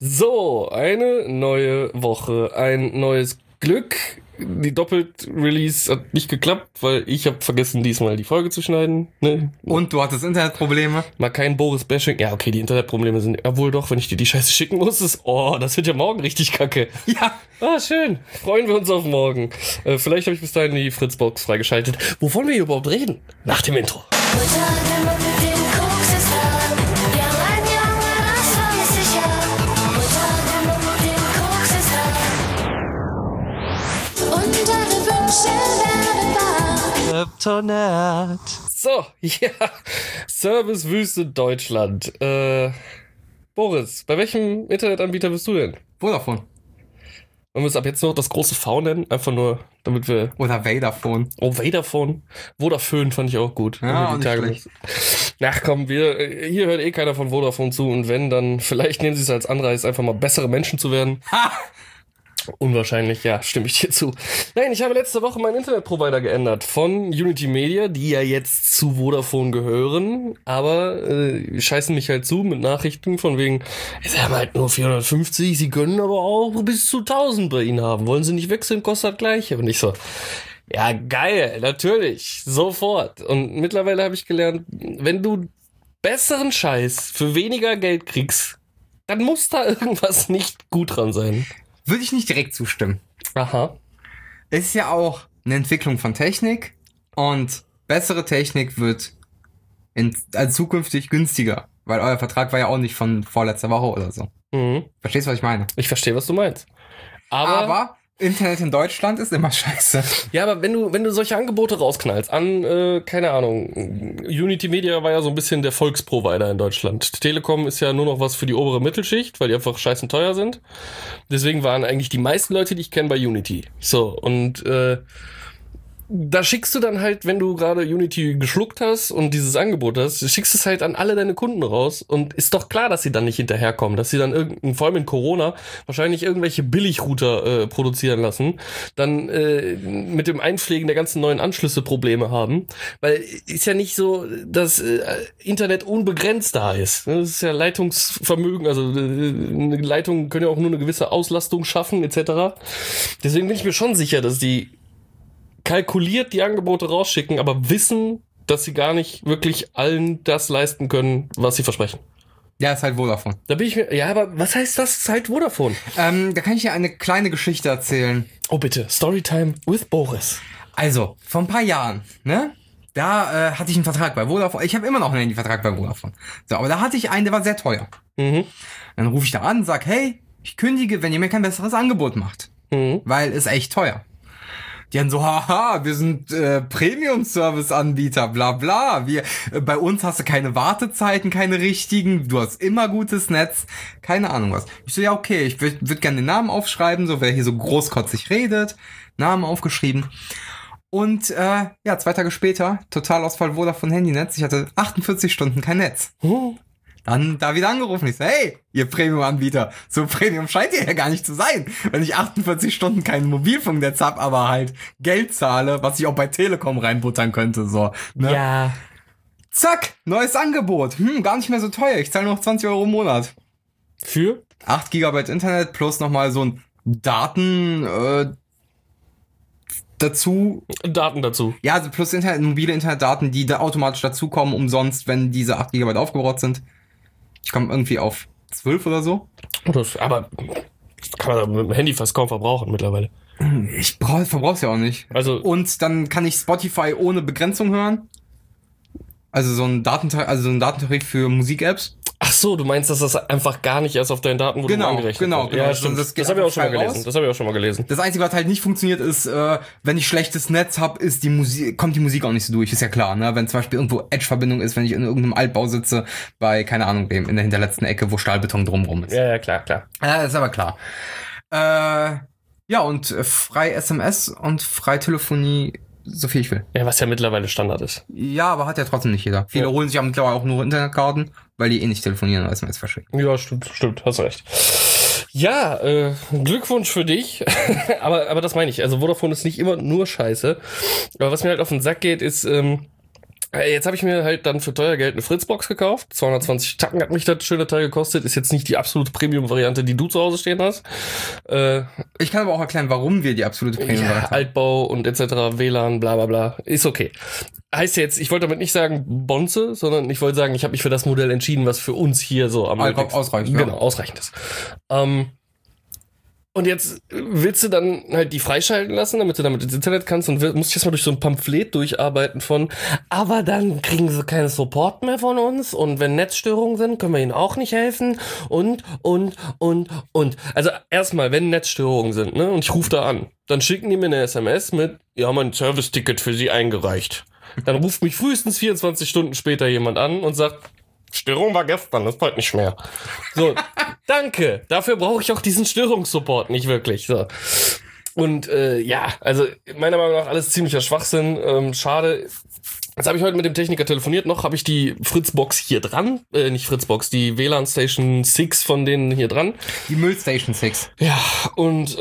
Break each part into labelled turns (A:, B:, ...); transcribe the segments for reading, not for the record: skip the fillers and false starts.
A: So, eine neue Woche, ein neues Glück. Die Doppelt-Release hat nicht geklappt, weil ich habe vergessen, diesmal die Folge zu schneiden. Ne?
B: Und du hattest Internetprobleme.
A: Mal kein Boris-Bashing. Ja, okay, die Internetprobleme sind... Obwohl doch, wenn ich dir die Scheiße schicken muss, das wird ja morgen richtig kacke.
B: Ja.
A: Ah, schön. Freuen wir uns auf morgen. Vielleicht habe ich bis dahin die Fritzbox freigeschaltet. Wovon wir hier überhaupt reden? Nach dem Intro. So, ja. Servicewüste Deutschland. Boris, bei welchem Internetanbieter bist du denn?
B: Vodafone.
A: Wollen wir es ab jetzt noch das große V nennen? Einfach nur, damit wir...
B: Oder Vodafone.
A: Oh, Vodafone. Vodafone fand ich auch gut.
B: Ja, auch nicht schlecht.
A: Ach komm, hier hört eh keiner von Vodafone zu. Und wenn, dann vielleicht nehmen sie es als Anreiz, einfach mal bessere Menschen zu werden.
B: Ha!
A: Unwahrscheinlich, ja, stimme ich dir zu. Nein, ich habe letzte Woche meinen Internetprovider geändert von Unity Media, die ja jetzt zu Vodafone gehören, aber scheißen mich halt zu mit Nachrichten von wegen, sie haben halt nur 450, sie können aber auch bis zu 1000 bei ihnen haben. Wollen sie nicht wechseln, kostet das Gleiche. Und ich so, ja geil, natürlich, sofort. Und mittlerweile habe ich gelernt, wenn du besseren Scheiß für weniger Geld kriegst, dann muss da irgendwas nicht gut dran sein.
B: Würde ich nicht direkt zustimmen.
A: Aha.
B: Es ist ja auch eine Entwicklung von Technik und bessere Technik wird also zukünftig günstiger, weil euer Vertrag war ja auch nicht von vorletzter Woche oder so.
A: Mhm.
B: Verstehst du, was ich meine?
A: Ich verstehe, was du meinst.
B: Aber Internet in Deutschland ist immer scheiße.
A: Ja, aber wenn du solche Angebote rausknallst an, keine Ahnung, Unity Media war ja so ein bisschen der Volksprovider in Deutschland. Telekom ist ja nur noch was für die obere Mittelschicht, weil die einfach scheißen teuer sind. Deswegen waren eigentlich die meisten Leute, die ich kenne, bei Unity. So, und da schickst du dann halt, wenn du gerade Unity geschluckt hast und dieses Angebot hast, schickst es halt an alle deine Kunden raus und ist doch klar, dass sie dann nicht hinterherkommen, dass sie dann vor allem in Corona, wahrscheinlich irgendwelche Billigrouter produzieren lassen, dann mit dem Einpflegen der ganzen neuen Anschlüsse Probleme haben, weil ist ja nicht so, dass Internet unbegrenzt da ist. Das ist ja Leitungsvermögen, also Leitungen können ja auch nur eine gewisse Auslastung schaffen, etc. Deswegen bin ich mir schon sicher, dass die kalkuliert die Angebote rausschicken, aber wissen, dass sie gar nicht wirklich allen das leisten können, was sie versprechen.
B: Ja, ist halt Vodafone.
A: Da bin ich mir, ja, aber was heißt das, ist halt Vodafone?
B: Da kann ich dir eine kleine Geschichte erzählen.
A: Oh bitte, Storytime with Boris.
B: Also, vor ein paar Jahren, ne? Da hatte ich einen Vertrag bei Vodafone. Ich habe immer noch einen Handyvertrag bei Vodafone. So, aber da hatte ich einen, der war sehr teuer.
A: Mhm.
B: Dann rufe ich da an, sag, hey, ich kündige, wenn ihr mir kein besseres Angebot macht.
A: Mhm.
B: Weil ist echt teuer. Die haben so, haha, wir sind Premium-Service-Anbieter, bla bla. Bei uns hast du keine Wartezeiten, keine richtigen, du hast immer gutes Netz, keine Ahnung was. Ich so, ja okay, ich würd gerne den Namen aufschreiben, so wer hier so großkotzig redet, Namen aufgeschrieben. Und 2 Tage später, Totalausfall Vodafone Handynetz, ich hatte 48 Stunden kein Netz. Dann da wieder angerufen. Ich so, hey, ihr Premium-Anbieter, so Premium scheint ihr ja gar nicht zu sein, wenn ich 48 Stunden kein Mobilfunknetz hab, aber halt Geld zahle, was ich auch bei Telekom reinbuttern könnte, so. Ne?
A: Ja.
B: Zack, neues Angebot. Gar nicht mehr so teuer. Ich zahle noch 20 Euro im Monat.
A: Für?
B: 8 GB Internet plus nochmal so ein Daten dazu.
A: Daten dazu.
B: Ja, also plus mobile Internetdaten, die da automatisch dazukommen, umsonst, wenn diese 8 GB aufgebraucht sind. Ich komme irgendwie auf 12 oder so.
A: Aber das kann man mit dem Handy fast kaum verbrauchen mittlerweile.
B: Ich verbrauch's ja auch nicht.
A: Also,
B: und dann kann ich Spotify ohne Begrenzung hören. Also so ein Datentarif für Musik-Apps.
A: ach so, du meinst, dass das einfach gar nicht erst auf deinen Daten wurde angerechnet
B: genau.
A: wird. Ja, stimmt.
B: Das
A: Das habe ich auch schon mal gelesen.
B: Das Einzige, was halt nicht funktioniert, ist, wenn ich schlechtes Netz habe, kommt die Musik auch nicht so durch. Ist ja klar, ne? Wenn zum Beispiel irgendwo Edge-Verbindung ist, wenn ich in irgendeinem Altbau sitze, bei, keine Ahnung wem, in der hinterletzten Ecke, wo Stahlbeton drumrum ist.
A: Ja, klar.
B: Ja, ist aber klar. Ja, und frei SMS und frei Telefonie, so viel ich will.
A: Ja, was ja mittlerweile Standard ist.
B: Ja, aber hat ja trotzdem nicht jeder. Viele holen sich ja mittlerweile auch nur Internetkarten, weil die eh nicht telefonieren und SMS verschicken.
A: Ja, stimmt, hast recht. Ja, Glückwunsch für dich. aber das meine ich. Also Vodafone ist nicht immer nur scheiße. Aber was mir halt auf den Sack geht, ist, Jetzt habe ich mir halt dann für teuer Geld eine Fritzbox gekauft. 220 Tacken hat mich das schöne Teil gekostet. Ist jetzt nicht die absolute Premium-Variante, die du zu Hause stehen hast.
B: Ich kann aber auch erklären, warum wir die absolute Premium-Variante haben.
A: Altbau und etc., WLAN, bla bla bla. Ist okay. Heißt jetzt, ich wollte damit nicht sagen Bonze, sondern ich wollte sagen, ich habe mich für das Modell entschieden, was für uns hier so am
B: ausreichend.
A: Genau, ausreichend ist. Und jetzt willst du dann halt die freischalten lassen, damit du damit ins Internet kannst und musst dich erstmal durch so ein Pamphlet durcharbeiten von, aber dann kriegen sie keinen Support mehr von uns und wenn Netzstörungen sind, können wir ihnen auch nicht helfen und. Also erstmal, wenn Netzstörungen sind, ne, und ich rufe da an, dann schicken die mir eine SMS mit, wir haben ein Service-Ticket für sie eingereicht. Dann ruft mich frühestens 24 Stunden später jemand an und sagt, Störung war gestern, das ist heute nicht mehr. So, danke. Dafür brauche ich auch diesen Störungssupport nicht wirklich. So. Und also meiner Meinung nach alles ziemlicher Schwachsinn. Schade. Jetzt habe ich heute mit dem Techniker telefoniert. Noch habe ich die Fritzbox hier dran. Nicht Fritzbox, die WLAN Station 6 von denen hier dran.
B: Die Müllstation 6.
A: Ja, und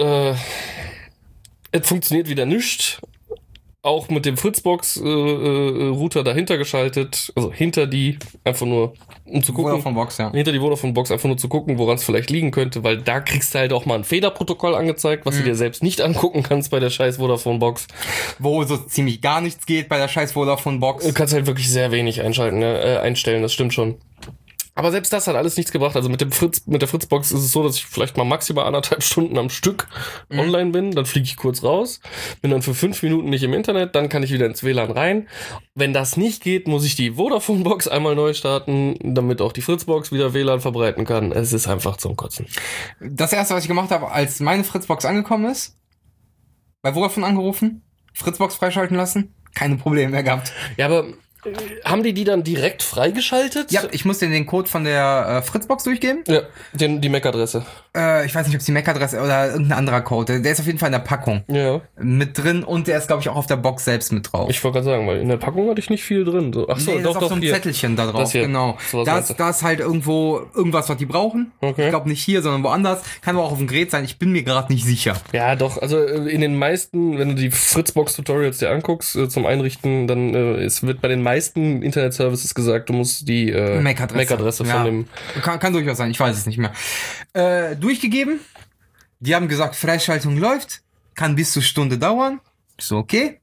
A: es funktioniert wieder nicht. Auch mit dem Fritzbox-Router dahinter geschaltet, also hinter die, einfach nur, um zu gucken.
B: Vodafone-Box, ja.
A: Hinter die Vodafone-Box, einfach nur zu gucken, woran es vielleicht liegen könnte, weil da kriegst du halt auch mal ein Fehlerprotokoll angezeigt, was du dir selbst nicht angucken kannst bei der scheiß Vodafone-Box.
B: Wo so ziemlich gar nichts geht bei der scheiß Vodafone-Box.
A: Du kannst halt wirklich sehr wenig einstellen, das stimmt schon. Aber selbst das hat alles nichts gebracht. Also mit der Fritzbox ist es so, dass ich vielleicht mal maximal 1,5 Stunden am Stück online bin. Dann fliege ich kurz raus, bin dann für 5 Minuten nicht im Internet, dann kann ich wieder ins WLAN rein. Wenn das nicht geht, muss ich die Vodafone-Box einmal neu starten, damit auch die Fritzbox wieder WLAN verbreiten kann. Es ist einfach zum Kotzen.
B: Das erste, was ich gemacht habe, als meine Fritzbox angekommen ist, bei Vodafone angerufen, Fritzbox freischalten lassen, keine Probleme mehr gehabt.
A: Ja, aber haben die dann direkt freigeschaltet?
B: Ja, ich musste den Code von der Fritzbox durchgeben.
A: Ja, die MAC-Adresse.
B: Ich weiß nicht, ob es die MAC-Adresse oder irgendein anderer Code. Der ist auf jeden Fall in der Packung mit drin und der ist, glaube ich, auch auf der Box selbst mit drauf.
A: Ich wollte gerade sagen, weil in der Packung hatte ich nicht viel drin. So. Ach so,
B: nee,
A: doch,
B: das ist auf so ein Zettelchen da drauf, genau. Da ist halt irgendwas, was die brauchen. Okay. Ich glaube nicht hier, sondern woanders. Kann aber auch auf dem Gerät sein. Ich bin mir gerade nicht sicher.
A: Ja, doch. Also in den meisten, wenn du die Fritzbox-Tutorials dir anguckst zum Einrichten, dann wird bei den meisten Internet-Services gesagt, du musst die MAC-Adresse von dem...
B: Kann durchaus sein, ich weiß es nicht mehr. Durchgegeben. Die haben gesagt, Freischaltung läuft. Kann bis zur Stunde dauern. Ich so, okay.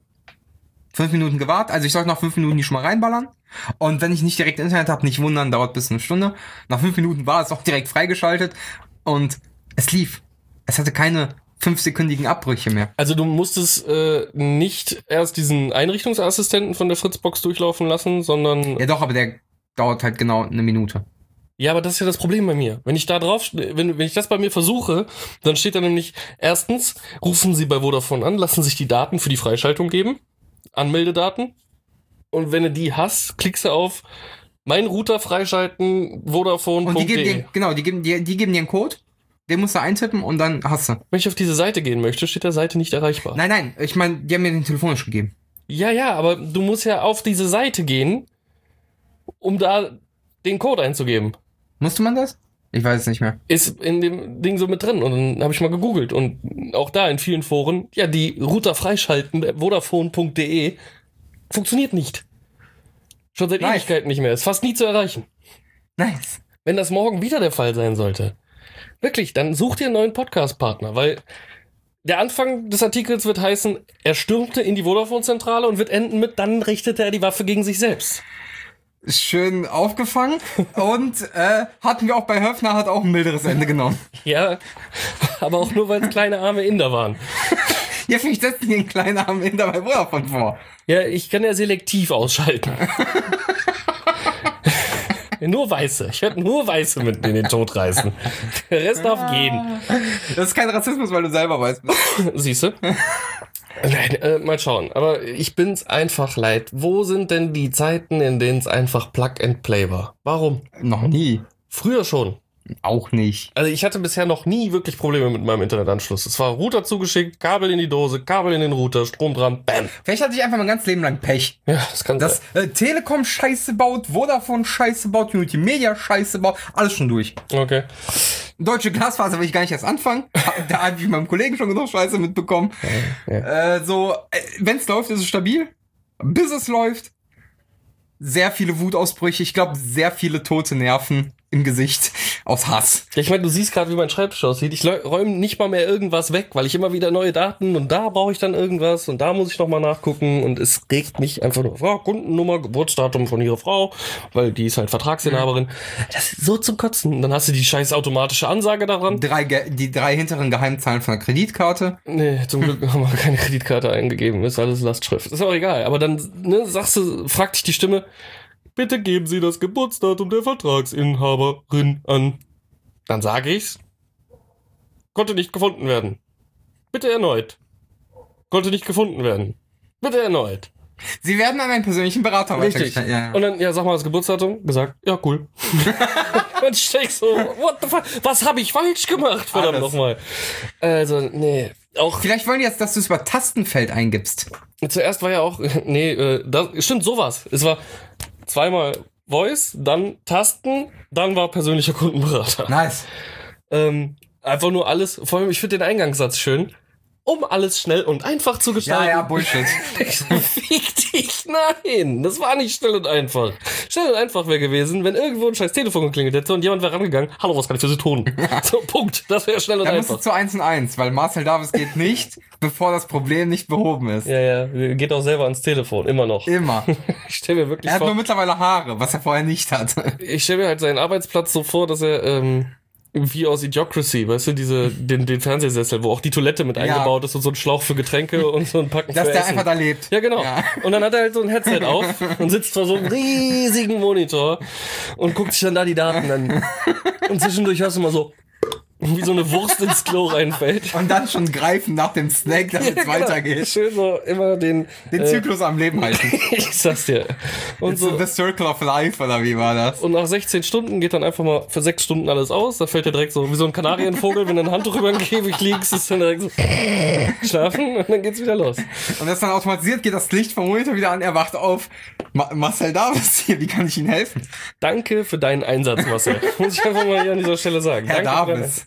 B: 5 Minuten gewartet. Also ich sollte nach 5 Minuten die schon mal reinballern. Und wenn ich nicht direkt Internet habe, nicht wundern, dauert bis eine Stunde. Nach 5 Minuten war es auch direkt freigeschaltet. Und es lief. Es hatte keine 5-sekündigen Abbrüche mehr.
A: Also du musstest nicht erst diesen Einrichtungsassistenten von der Fritzbox durchlaufen lassen, sondern...
B: Ja doch, aber der dauert halt genau eine Minute.
A: Ja, aber das ist ja das Problem bei mir. Wenn ich da drauf, wenn ich das bei mir versuche, dann steht da nämlich, erstens, rufen Sie bei Vodafone an, lassen sich die Daten für die Freischaltung geben, Anmeldedaten, und wenn du die hast, klickst du auf mein Router freischalten, Vodafone.de.
B: Und die geben dir einen Code, den musst du eintippen und dann hast du.
A: Wenn ich auf diese Seite gehen möchte, steht der Seite nicht erreichbar.
B: Nein, ich meine, die haben mir den telefonisch gegeben.
A: Ja, aber du musst ja auf diese Seite gehen, um da den Code einzugeben.
B: Musste man das? Ich weiß es nicht mehr.
A: Ist in dem Ding so mit drin. Und dann habe ich mal gegoogelt. Und auch da in vielen Foren, ja, die Router freischalten, Vodafone.de, funktioniert nicht. Schon seit Ewigkeiten nicht mehr. Ist fast nie zu erreichen.
B: Nice.
A: Wenn das morgen wieder der Fall sein sollte, wirklich, dann such dir einen neuen Podcast-Partner, weil der Anfang des Artikels wird heißen, er stürmte in die Vodafone-Zentrale und wird enden mit, dann richtete er die Waffe gegen sich selbst.
B: Schön aufgefangen und hatten wir auch bei Höfner, hat auch ein milderes Ende genommen.
A: Ja, aber auch nur, weil es kleine arme Inder waren.
B: Ja, vielleicht setzen die einen kleinen armen Inder bei Vodafone vor.
A: Ja, ich kann ja selektiv ausschalten. Nur Weiße. Ich werde nur Weiße mit in den Tod reißen. Der Rest darf gehen.
B: Das ist kein Rassismus, weil du selber weiß bist.
A: Siehst du? Nein, mal schauen. Aber ich bin's einfach leid. Wo sind denn die Zeiten, in denen es einfach Plug and Play war? Warum?
B: Noch nie.
A: Früher schon.
B: Auch nicht.
A: Also ich hatte bisher noch nie wirklich Probleme mit meinem Internetanschluss. Es war Router zugeschickt, Kabel in die Dose, Kabel in den Router, Strom dran, bam.
B: Vielleicht hatte ich einfach mein ganzes Leben lang Pech.
A: Ja, das kann sein.
B: Telekom Scheiße baut, Vodafone Scheiße baut, Unity Media Scheiße baut, alles schon durch.
A: Okay.
B: Deutsche Glasfaser will ich gar nicht erst anfangen. Da habe ich mit meinem Kollegen schon genug Scheiße mitbekommen. Ja. Wenn es läuft, ist es stabil. Bis es läuft, sehr viele Wutausbrüche, ich glaube, sehr viele tote Nerven im Gesicht aus Hass.
A: Ja, ich meine, du siehst gerade, wie mein Schreibtisch aussieht. Ich räume nicht mal mehr irgendwas weg, weil ich immer wieder neue Daten und da brauche ich dann irgendwas und da muss ich nochmal nachgucken und es regt mich einfach nur, Kundennummer, Geburtsdatum von ihrer Frau, weil die ist halt Vertragsinhaberin. Das ist so zum Kotzen. Und dann hast du die scheiß automatische Ansage daran.
B: Die 3 hinteren Geheimzahlen von der Kreditkarte.
A: Nee, zum Glück haben wir keine Kreditkarte eingegeben. Ist alles Lastschrift. Ist auch egal. Aber dann fragt dich die Stimme, bitte geben Sie das Geburtsdatum der Vertragsinhaberin an. Dann sage ich's. Konnte nicht gefunden werden. Bitte erneut. Konnte nicht gefunden werden. Bitte erneut.
B: Sie werden an einen persönlichen Berater
A: Richtig.
B: Ja.
A: Und dann, sag mal das Geburtsdatum. Gesagt, ja, cool. Und ich denk so, what the fuck? Was habe ich falsch gemacht? Verdammt nochmal. Also, nee. Auch
B: vielleicht wollen die jetzt, dass du es über Tastenfeld eingibst.
A: Zuerst war ja auch, stimmt, sowas. Es war zweimal Voice, dann Tasten, dann war persönlicher Kundenberater.
B: Nice.
A: Einfach nur alles, vor allem, ich finde den Eingangssatz schön, um alles schnell und einfach zu gestalten.
B: Ja, Bullshit.
A: Fick dich, nein, das war nicht schnell und einfach. Schnell und einfach wäre gewesen, wenn irgendwo ein scheiß Telefon geklingelt hätte und jemand wäre rangegangen, hallo, was kann ich für Sie tun? So, Punkt, das wäre schnell und
B: einfach.
A: einfach.
B: Dann musst du zu 1&1, weil Marcel Davis geht nicht, bevor das Problem nicht behoben ist.
A: Ja, geht auch selber ans Telefon, immer noch.
B: Immer.
A: Ich stell mir wirklich
B: er hat
A: vor,
B: nur mittlerweile Haare, was er vorher nicht hatte.
A: Ich stelle mir halt seinen Arbeitsplatz so vor, dass er wie aus Idiocracy, weißt du, den Fernsehsessel, wo auch die Toilette mit eingebaut ist und so ein Schlauch für Getränke und so ein Packen
B: dass
A: für
B: der
A: Essen.
B: einfach da lebt.
A: Ja, genau.
B: Ja.
A: Und dann hat er halt so ein Headset auf und sitzt vor so einem riesigen Monitor und guckt sich dann da die Daten an. Und zwischendurch hörst du mal so, wie so eine Wurst ins Klo reinfällt.
B: Und dann schon greifen nach dem Snack, damit es weitergeht.
A: Schön so immer den
B: Zyklus am Leben halten.
A: Ich sag's dir. Und
B: so The Circle of Life, oder wie war das?
A: Und nach 16 Stunden geht dann einfach mal für 6 Stunden alles aus. Da fällt dir direkt so wie so ein Kanarienvogel, wenn du ein Handtuch über den Käfig liegst, ist dann direkt so schlafen und dann geht's wieder los.
B: Und das dann automatisiert, geht das Licht vom Monitor wieder an, er wacht auf. Marcel Davis hier, wie kann ich Ihnen helfen?
A: Danke für deinen Einsatz, Marcel. Muss ich einfach mal hier an dieser Stelle sagen.
B: Herr
A: Danke
B: Davis.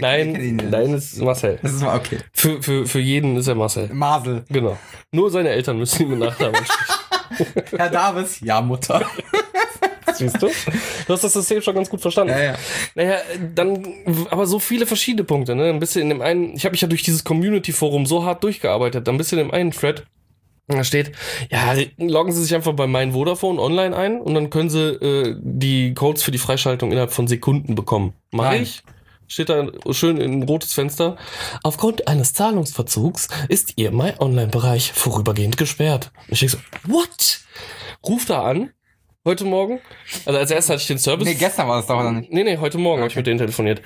A: Nein, ist Marcel.
B: Das ist mal okay.
A: Für jeden ist er Marcel.
B: Marcel.
A: Genau. Nur seine Eltern müssen ihn mit Nachnamen ansprechen.
B: Herr Davis, ja, Mutter.
A: Siehst du? Du hast das System schon ganz gut verstanden.
B: Ja.
A: Naja, dann, aber so viele verschiedene Punkte, ne? Ein bisschen in dem einen, ich habe mich ja durch dieses Community-Forum so hart durchgearbeitet, ein bisschen in dem einen Thread, da steht, ja, loggen Sie sich einfach bei mein Vodafone online ein und dann können Sie die Codes für die Freischaltung innerhalb von Sekunden bekommen. Mach ich? Steht da schön in ein rotes Fenster. Aufgrund eines Zahlungsverzugs ist Ihr My-Online-Bereich vorübergehend gesperrt. Und ich denke so, what? Ruf da an, heute Morgen. Also als erstes hatte ich den Service.
B: Nee, gestern war das doch, oder nicht?
A: Nee, heute Morgen habe ich mit denen telefoniert.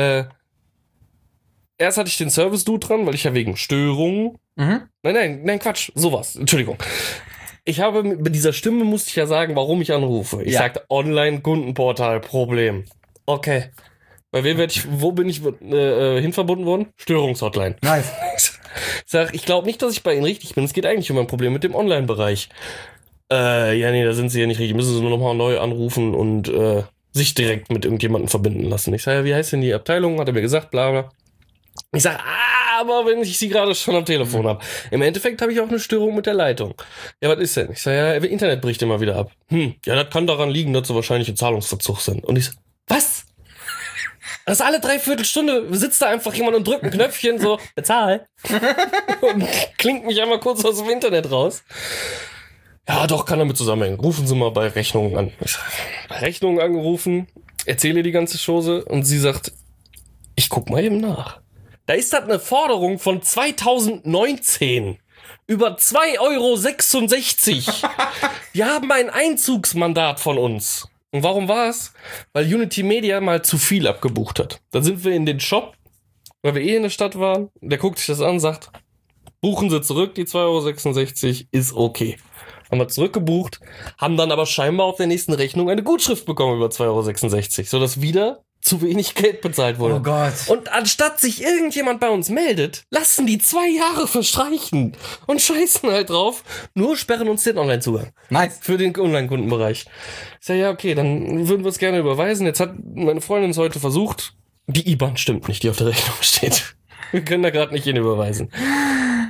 A: Erst hatte ich den Service-Dude dran, weil ich ja wegen Störungen. Nein, Quatsch, sowas. Entschuldigung. Ich habe mit dieser Stimme musste ich ja sagen, warum ich anrufe. Ich sagte Online-Kundenportal, Problem. Okay. Bei wem wo bin ich hinverbunden worden? Störungshotline.
B: Nice.
A: Ich glaube nicht, dass ich bei Ihnen richtig bin. Es geht eigentlich um ein Problem mit dem Online-Bereich. Nee, da sind Sie ja nicht richtig. Müssen Sie nur nochmal neu anrufen und sich direkt mit irgendjemandem verbinden lassen. Ich sage, ja, wie heißt denn die Abteilung? Hat er mir gesagt, bla bla. Ich sage, aber wenn ich Sie gerade schon am Telefon habe. Im Endeffekt habe ich auch eine Störung mit der Leitung. Ja, was ist denn? Ich sage, ja, Internet bricht immer wieder ab. Ja, das kann daran liegen, dass Sie wahrscheinlich in Zahlungsverzug sind. Und ich sage, was? Das ist alle 3/4 Stunde sitzt da einfach jemand und drückt ein Knöpfchen so, bezahl. Und klingt mich einmal kurz aus dem Internet raus. Ja, doch, kann damit zusammenhängen. Rufen Sie mal bei Rechnungen an. Ich sag, bei Rechnungen angerufen, erzähle die ganze Chose und sie sagt, ich guck mal eben nach. Da ist das eine Forderung von 2019. Über 2,66 €. Die haben ein Einzugsmandat von uns. Und warum war es? Weil Unity Media mal zu viel abgebucht hat. Dann sind wir in den Shop, weil wir in der Stadt waren. Der guckt sich das an, sagt, buchen Sie zurück, die 2,66 € ist okay. Haben wir zurückgebucht, haben dann aber scheinbar auf der nächsten Rechnung eine Gutschrift bekommen über 2,66 €, sodass wieder zu wenig Geld bezahlt wurde.
B: Oh Gott.
A: Und anstatt sich irgendjemand bei uns meldet, lassen die 2 Jahre verstreichen und scheißen halt drauf, nur sperren uns den Online-Zugang.
B: Nice.
A: Für den Online-Kundenbereich. Ich sage, ja, okay, dann würden wir es gerne überweisen. Jetzt hat meine Freundin es heute versucht. Die IBAN stimmt nicht, die auf der Rechnung steht. Wir können da gerade nicht hin überweisen.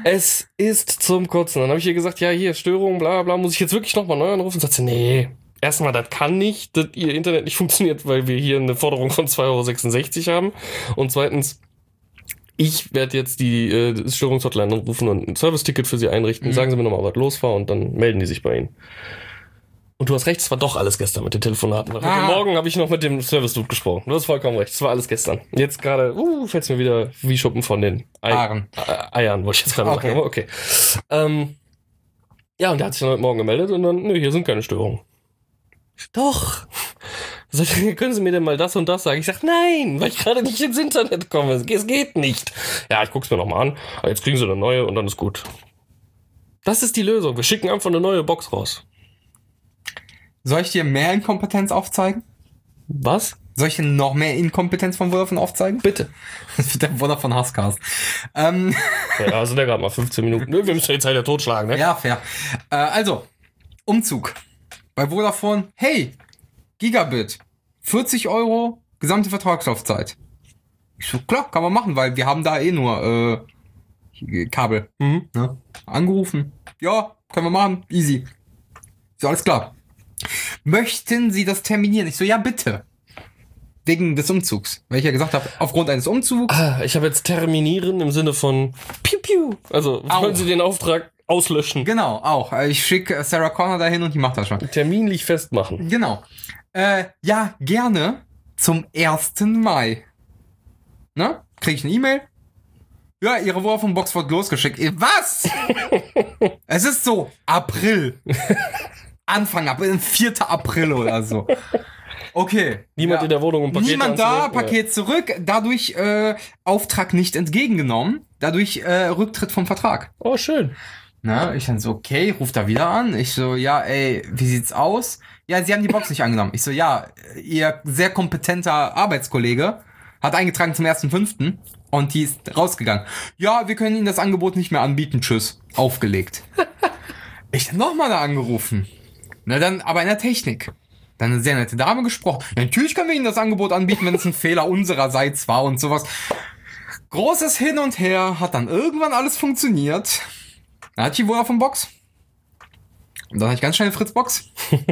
A: Es ist zum Kotzen. Dann habe ich ihr gesagt, ja, hier, Störung, bla bla, muss ich jetzt wirklich nochmal neu anrufen? Und sagt sie, nee, erstmal, das kann nicht, dass ihr Internet nicht funktioniert, weil wir hier eine Forderung von 2,66 € haben. Und zweitens, ich werde jetzt die Störungshotline anrufen und ein Service-Ticket für sie einrichten. Sagen Sie mir nochmal, was los war und dann melden die sich bei Ihnen. Und du hast recht, es war doch alles gestern mit den Telefonaten. Heute Morgen habe ich noch mit dem Service-Dude gesprochen. Du hast vollkommen recht, es war alles gestern. Jetzt gerade, fällt es mir wieder wie Schuppen von den Eiern, wollte ich jetzt gerade sagen. Aber okay. Ja, und der hat sich dann heute Morgen gemeldet und dann, nö, hier sind keine Störungen. Doch. Können Sie mir denn mal das und das sagen? Ich sag, nein, weil ich gerade nicht ins Internet komme. Es geht nicht. Ja, ich guck's mir nochmal an. Aber jetzt kriegen Sie eine neue und dann ist gut. Das ist die Lösung. Wir schicken einfach eine neue Box raus.
B: Soll ich dir mehr Inkompetenz aufzeigen?
A: Was?
B: Soll ich dir noch mehr Inkompetenz von Vodafone aufzeigen?
A: Bitte.
B: Das wird der Vodafone Hasscast.
A: Ja, sind ja gerade mal 15 Minuten. Nö, wir müssen jetzt halt ja totschlagen, ne?
B: Ja, fair. Also, Umzug. Bei Vodafone, hey, Gigabit, 40 €, gesamte Vertragslaufzeit. Ich so, klar, kann man machen, weil wir haben da eh nur Kabel. Ne? Angerufen. Ja, können wir machen, easy. So, alles klar. Möchten Sie das terminieren? Ich so, ja, bitte. Wegen des Umzugs. Weil ich ja gesagt habe, aufgrund eines Umzugs.
A: Ich habe jetzt terminieren im Sinne von piu piu. Also, wollen Sie den Auftrag auslöschen?
B: Genau, auch. Ich schicke Sarah Connor dahin und die macht das schon.
A: Terminlich festmachen.
B: Genau. Ja, gerne zum 1. Mai. Ne? Krieg ich eine E-Mail? Ja, Ihre Vodafone-Box wird losgeschickt. Was? Es ist so April. Anfang April, 4. April oder so. Okay.
A: Niemand in der Wohnung, um Pakete
B: Niemand da,
A: anzunehmen.
B: Paket zurück. Dadurch Auftrag nicht entgegengenommen. Dadurch Rücktritt vom Vertrag.
A: Oh, schön.
B: Na, ich dann so, okay, ruf da wieder an. Ich so, ja, ey, wie sieht's aus? Ja, Sie haben die Box nicht angenommen. Ich so, ja, Ihr sehr kompetenter Arbeitskollege hat eingetragen zum 1.5. und die ist rausgegangen. Ja, wir können Ihnen das Angebot nicht mehr anbieten. Tschüss. Aufgelegt. Ich dann nochmal da angerufen. Na dann, aber in der Technik. Dann eine sehr nette Dame gesprochen. Ja, natürlich können wir Ihnen das Angebot anbieten, wenn es ein Fehler unsererseits war und sowas. Großes Hin und Her, hat dann irgendwann alles funktioniert. Dann hatte ich die Vodafone-Box. Und dann hatte ich ganz schnell eine Fritz-Box.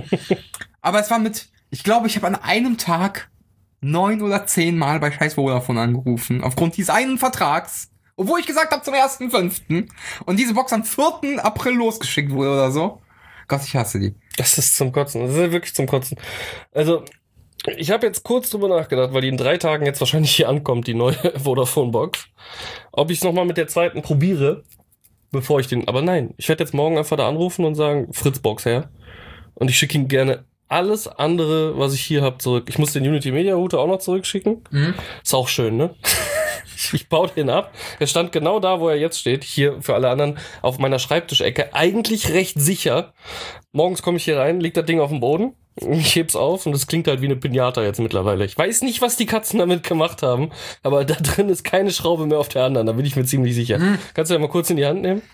B: Aber es war ich glaube, ich habe an einem Tag 9 oder 10 Mal bei scheiß Vodafone angerufen. Aufgrund dieses einen Vertrags. Obwohl ich gesagt habe zum 1.5. Und diese Box am 4. April losgeschickt wurde oder so. Gott, ich hasse die.
A: Das ist zum Kotzen. Das ist wirklich zum Kotzen. Also, ich habe jetzt kurz drüber nachgedacht, weil die in 3 Tagen jetzt wahrscheinlich hier ankommt, die neue Vodafone-Box. Ob ich es nochmal mit der zweiten probiere, bevor ich aber nein, ich werde jetzt morgen einfach da anrufen und sagen, Fritz-Box her. Und ich schicke ihm gerne alles andere, was ich hier habe, zurück. Ich muss den Unity Media Router auch noch zurückschicken. Ist auch schön, ne? Ich baue den ab. Er stand genau da, wo er jetzt steht. Hier für alle anderen auf meiner Schreibtischecke. Eigentlich recht sicher. Morgens komme ich hier rein, liegt das Ding auf dem Boden. Ich heb's auf und es klingt halt wie eine Pinata jetzt mittlerweile. Ich weiß nicht, was die Katzen damit gemacht haben, aber da drin ist keine Schraube mehr auf der anderen. Da bin ich mir ziemlich sicher. Kannst du ja mal kurz in die Hand nehmen?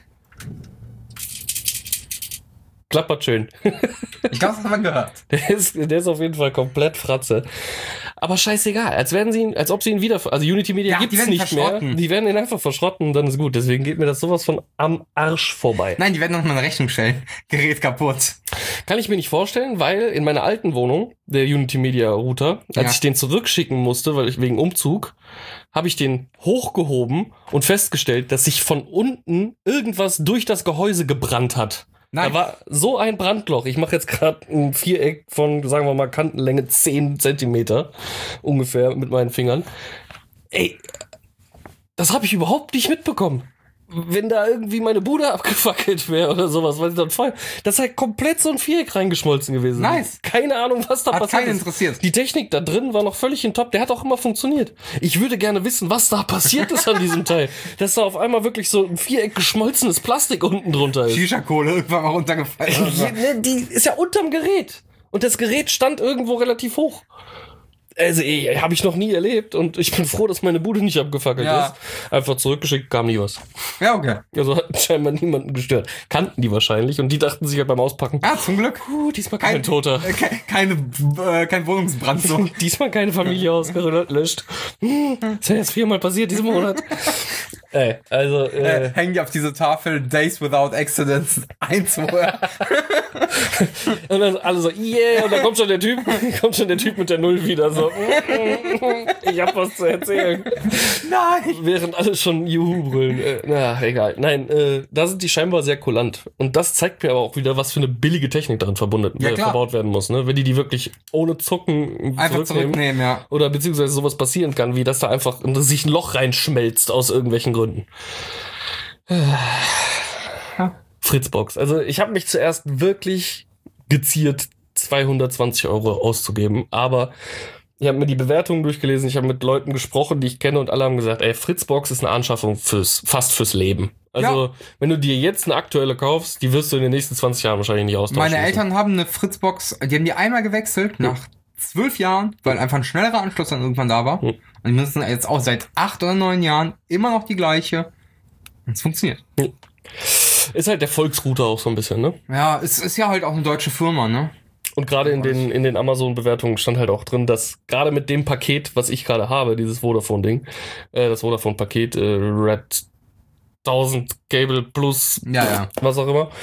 A: Klappert schön.
B: Ich glaube, das hat man gehört.
A: Der ist auf jeden Fall komplett Fratze. Aber scheißegal, als ob sie ihn wieder, also Unity Media gibt's nicht mehr. Die werden ihn einfach verschrotten und dann ist gut. Deswegen geht mir das sowas von am Arsch vorbei.
B: Nein, die werden noch mal eine Rechnung stellen. Gerät kaputt.
A: Kann ich mir nicht vorstellen, weil in meiner alten Wohnung, der Unity Media Router, als ich den zurückschicken musste, weil ich wegen Umzug, habe ich den hochgehoben und festgestellt, dass sich von unten irgendwas durch das Gehäuse gebrannt hat. Nein. Da war so ein Brandloch. Ich mache jetzt gerade ein Viereck von, sagen wir mal, Kantenlänge 10 Zentimeter ungefähr mit meinen Fingern. Ey, das habe ich überhaupt nicht mitbekommen. Wenn da irgendwie meine Bude abgefackelt wäre oder sowas, weil dann voll. Das ist halt komplett so ein Viereck reingeschmolzen gewesen.
B: Nice.
A: Keine Ahnung, was da passiert ist. Hat keinen
B: interessiert.
A: Die Technik da drin war noch völlig in Top. Der hat auch immer funktioniert. Ich würde gerne wissen, was da passiert ist an diesem Teil. Dass da auf einmal wirklich so ein Viereck geschmolzenes Plastik unten drunter ist.
B: Shisha-Kohle irgendwann mal runtergefallen.
A: Die ist ja unterm Gerät. Und das Gerät stand irgendwo relativ hoch. Also, habe ich noch nie erlebt und ich bin froh, dass meine Bude nicht abgefackelt ist. Einfach zurückgeschickt, kam nie was.
B: Ja, okay.
A: Also hat scheinbar niemanden gestört. Kannten die wahrscheinlich und die dachten sich halt beim Auspacken.
B: Ja, zum Glück.
A: Diesmal kein Toter.
B: Kein Wohnungsbrand. So.
A: Diesmal keine Familie ausgelöscht. Das ist ja jetzt 4-mal passiert diesen Monat. Ey, also,
B: Hängen die auf diese Tafel Days Without Accidents 1, wo er
A: und dann alle so, yeah, und dann kommt schon der Typ mit der Null wieder so, ich hab was zu erzählen.
B: Nein!
A: Während alle schon Juhu brüllen. Na, egal. Nein, da sind die scheinbar sehr kulant. Und das zeigt mir aber auch wieder, was für eine billige Technik darin verbaut werden muss, ne? Wenn die wirklich ohne Zucken
B: einfach zurücknehmen, ja.
A: Oder beziehungsweise sowas passieren kann, wie dass da einfach sich ein Loch reinschmelzt aus irgendwelchen Gründen. Fritzbox. Also ich habe mich zuerst wirklich geziert, 220 € auszugeben, aber ich habe mir die Bewertungen durchgelesen, ich habe mit Leuten gesprochen, die ich kenne und alle haben gesagt, ey, Fritzbox ist eine Anschaffung fast fürs Leben. Also, wenn du dir jetzt eine aktuelle kaufst, die wirst du in den nächsten 20 Jahren wahrscheinlich nicht austauschen.
B: Meine Eltern haben eine Fritzbox, die haben die einmal gewechselt, nach 12 Jahren, weil einfach ein schnellerer Anschluss dann irgendwann da war. Und die müssen jetzt auch seit 8 oder 9 Jahren immer noch die gleiche. Und es funktioniert.
A: Ist halt der Volksrouter auch so ein bisschen, ne?
B: Ja, es ist ja halt auch eine deutsche Firma, ne?
A: Und gerade in den Amazon-Bewertungen stand halt auch drin, dass gerade mit dem Paket, was ich gerade habe, dieses Vodafone-Ding, das Vodafone-Paket, Red 1000 Cable Plus, was auch immer,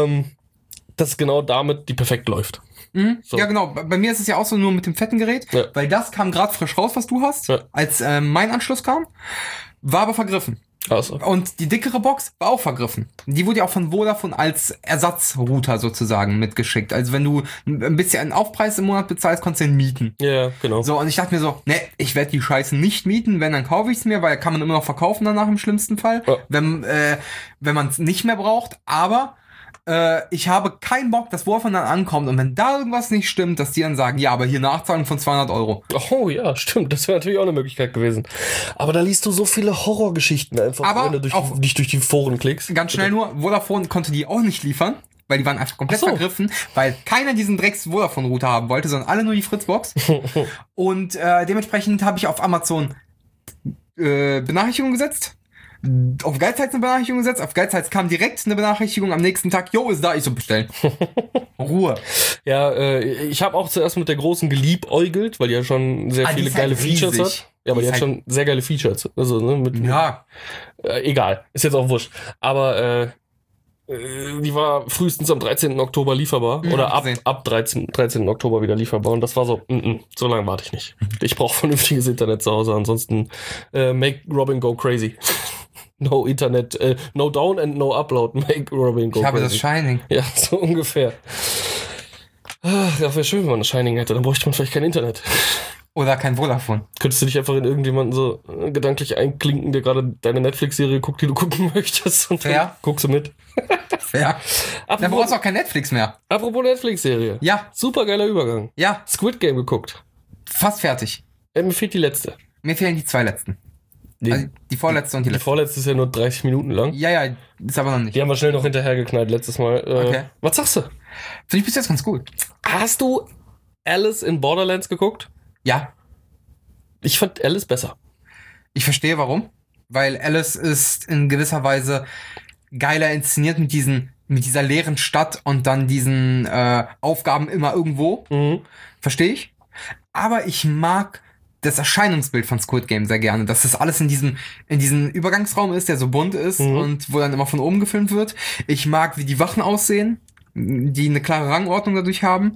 A: dass genau damit die perfekt läuft.
B: Mhm. So. Ja, genau. Bei mir ist es ja auch so nur mit dem fetten Gerät, weil das kam gerade frisch raus, was du hast, als mein Anschluss kam, war aber vergriffen.
A: Also.
B: Und die dickere Box war auch vergriffen. Die wurde ja auch von Vodafone als Ersatzrouter sozusagen mitgeschickt. Also wenn du ein bisschen einen Aufpreis im Monat bezahlst, konntest du ihn mieten.
A: Ja, genau.
B: So, und ich dachte mir so, ne, ich werde die Scheiße nicht mieten, wenn, dann kaufe ich es mir, weil kann man immer noch verkaufen danach im schlimmsten Fall, wenn man es nicht mehr braucht. Aber ich habe keinen Bock, dass Vodafone dann ankommt und wenn da irgendwas nicht stimmt, dass die dann sagen, ja, aber hier Nachzahlung von 200 €.
A: Oh ja, stimmt. Das wäre natürlich auch eine Möglichkeit gewesen. Aber da liest du so viele Horrorgeschichten einfach, wenn du nicht durch die Foren klickst.
B: Ganz schnell nur, Vodafone konnte die auch nicht liefern, weil die waren einfach komplett vergriffen, weil keiner diesen Drecks-Vodafone-Router haben wollte, sondern alle nur die Fritzbox. Und dementsprechend habe ich auf Amazon Benachrichtigung gesetzt. Auf Geizhals eine Benachrichtigung gesetzt. Auf Geizhals kam direkt eine Benachrichtigung am nächsten Tag. Jo, ist da, ich so bestellen. Ruhe.
A: Ja, ich habe auch zuerst mit der großen geliebäugelt, weil die ja schon sehr viele geile Features hat. Ja, aber die hat schon sehr geile Features. Also, ne, egal, ist jetzt auch wurscht. Aber die war frühestens am 13. Oktober lieferbar. Oder ab 13. Oktober wieder lieferbar. Und das war so, so lange warte ich nicht. Ich brauche vernünftiges Internet zu Hause. Ansonsten make Robin go crazy. No Internet, no down and no upload, make Robin go crazy.
B: Ich habe das Shining.
A: Ja, so ungefähr. Ach, ja, wäre schön, wenn man das Shining hätte. Dann bräuchte man vielleicht kein Internet.
B: Oder kein Vodafone.
A: Könntest du dich einfach in irgendjemanden so gedanklich einklinken, der gerade deine Netflix-Serie guckt, die du gucken möchtest, und dann guckst du mit.
B: Fair. Dann brauchst du auch kein Netflix mehr.
A: Apropos Netflix-Serie.
B: Ja.
A: Super geiler Übergang.
B: Ja.
A: Squid Game geguckt.
B: Fast fertig.
A: Mir fehlt die letzte.
B: Mir fehlen die 2 letzten. Also die vorletzte und die letzte.
A: Die vorletzte ist ja nur 30 Minuten lang.
B: Ja, ist aber noch nicht.
A: Die haben wir schnell noch hinterhergeknallt letztes Mal.
B: Okay.
A: Was sagst du?
B: Finde ich bis jetzt ganz gut.
A: Hast du Alice in Borderlands geguckt?
B: Ja.
A: Ich fand Alice besser.
B: Ich verstehe warum. Weil Alice ist in gewisser Weise geiler inszeniert mit dieser leeren Stadt und dann diesen Aufgaben immer irgendwo. Mhm. Verstehe ich. Aber ich mag das Erscheinungsbild von Squid Game sehr gerne, dass das alles in diesem Übergangsraum ist, der so bunt ist und wo dann immer von oben gefilmt wird. Ich mag, wie die Wachen aussehen, die eine klare Rangordnung dadurch haben.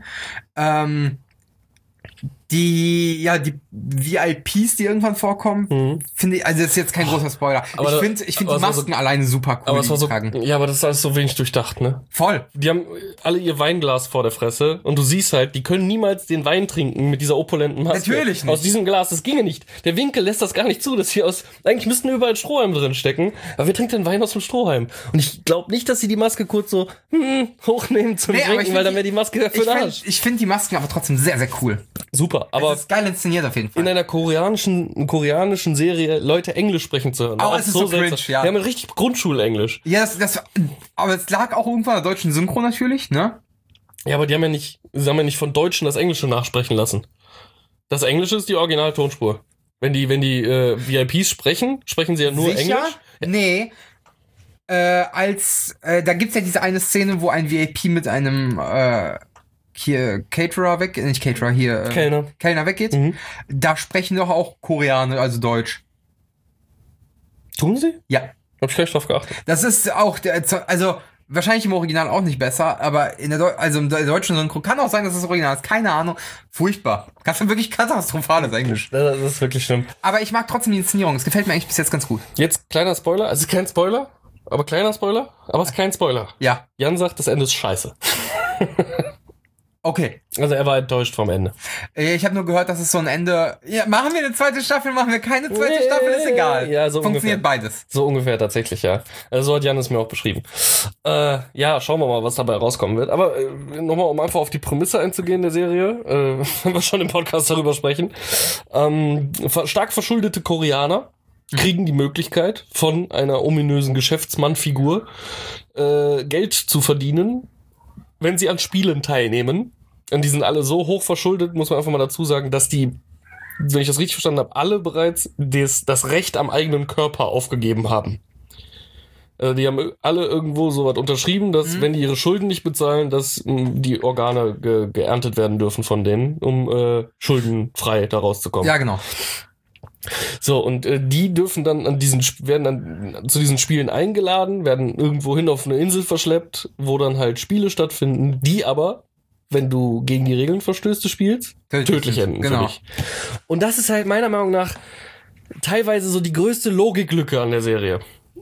B: Die VIPs, die irgendwann vorkommen, finde ich, also das ist jetzt kein großer Spoiler. Aber ich finde die Masken alleine super cool,
A: die tragen. Ja, aber das ist alles so wenig durchdacht, ne?
B: Voll.
A: Die haben alle ihr Weinglas vor der Fresse und du siehst halt, die können niemals den Wein trinken mit dieser opulenten Maske.
B: Natürlich nicht.
A: Aus diesem Glas, das ginge nicht. Der Winkel lässt das gar nicht zu, dass hier eigentlich müssten überall Strohhalm drin stecken, aber wer trinkt denn Wein aus dem Strohhalm? Und ich glaube nicht, dass sie die Maske kurz so hochnehmen zum Trinken, weil dann wäre die Maske für den Arsch.
B: Ich finde die Masken aber trotzdem sehr, sehr cool.
A: Super, aber
B: es ist geil inszeniert auf jeden Fall.
A: In einer koreanischen Serie Leute Englisch sprechen zu hören.
B: Oh, es ist so cringe, ja.
A: Die haben richtig Grundschulenglisch.
B: Ja, aber es lag auch irgendwann an der deutschen Synchro natürlich, ne?
A: Ja, aber sie haben ja nicht von Deutschen das Englische nachsprechen lassen. Das Englische ist die Originaltonspur. Wenn die VIPs sprechen sie ja nur
B: Sicher?
A: Englisch.
B: Nee. Da gibt's ja diese eine Szene, wo ein VIP mit einem Kellner weggeht. Da sprechen doch auch Koreaner, also Deutsch.
A: Tun sie?
B: Ja.
A: Hab ich gar nicht drauf geachtet.
B: Das ist auch, also wahrscheinlich im Original auch nicht besser, aber in der im deutschen Synchro kann auch sein, dass das Original ist. Keine Ahnung. Furchtbar. Wirklich katastrophales Englisch.
A: Das ist wirklich schlimm.
B: Aber ich mag trotzdem die Inszenierung. Es gefällt mir eigentlich bis jetzt ganz gut.
A: Jetzt kleiner Spoiler. Also kein Spoiler, aber kleiner Spoiler. Aber es ist kein Spoiler.
B: Ja.
A: Jan sagt, das Ende ist scheiße.
B: Okay.
A: Also er war enttäuscht vom Ende.
B: Ich habe nur gehört, dass es so ein Ende... Ja, machen wir eine zweite Staffel, machen wir keine zweite Staffel, ist egal.
A: Ja, so
B: funktioniert
A: ungefähr.
B: Beides.
A: So ungefähr tatsächlich, ja. Also so hat Jan es mir auch beschrieben. Ja, schauen wir mal, was dabei rauskommen wird. Aber nochmal, um einfach auf die Prämisse einzugehen der Serie, wenn wir schon im Podcast darüber sprechen. Stark verschuldete Koreaner kriegen die Möglichkeit, von einer ominösen Geschäftsmannfigur Geld zu verdienen, wenn sie an Spielen teilnehmen. Und die sind alle so hoch verschuldet, muss man einfach mal dazu sagen, dass die, wenn ich das richtig verstanden habe, alle bereits das Recht am eigenen Körper aufgegeben haben. Die haben alle irgendwo so was unterschrieben, dass wenn die ihre Schulden nicht bezahlen, dass die Organe geerntet werden dürfen von denen, um schuldenfrei da rauszukommen.
B: Ja, genau.
A: So, und die dürfen dann werden dann zu diesen Spielen eingeladen, werden irgendwo hin auf eine Insel verschleppt, wo dann halt Spiele stattfinden, die aber, wenn du gegen die Regeln verstößt, spielst, tödlich enden für dich. Und das ist halt meiner Meinung nach teilweise so die größte Logiklücke an der Serie.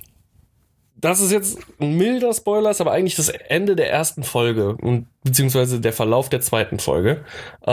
A: Das ist jetzt ein milder Spoiler, ist aber eigentlich das Ende der ersten Folge, beziehungsweise der Verlauf der zweiten Folge.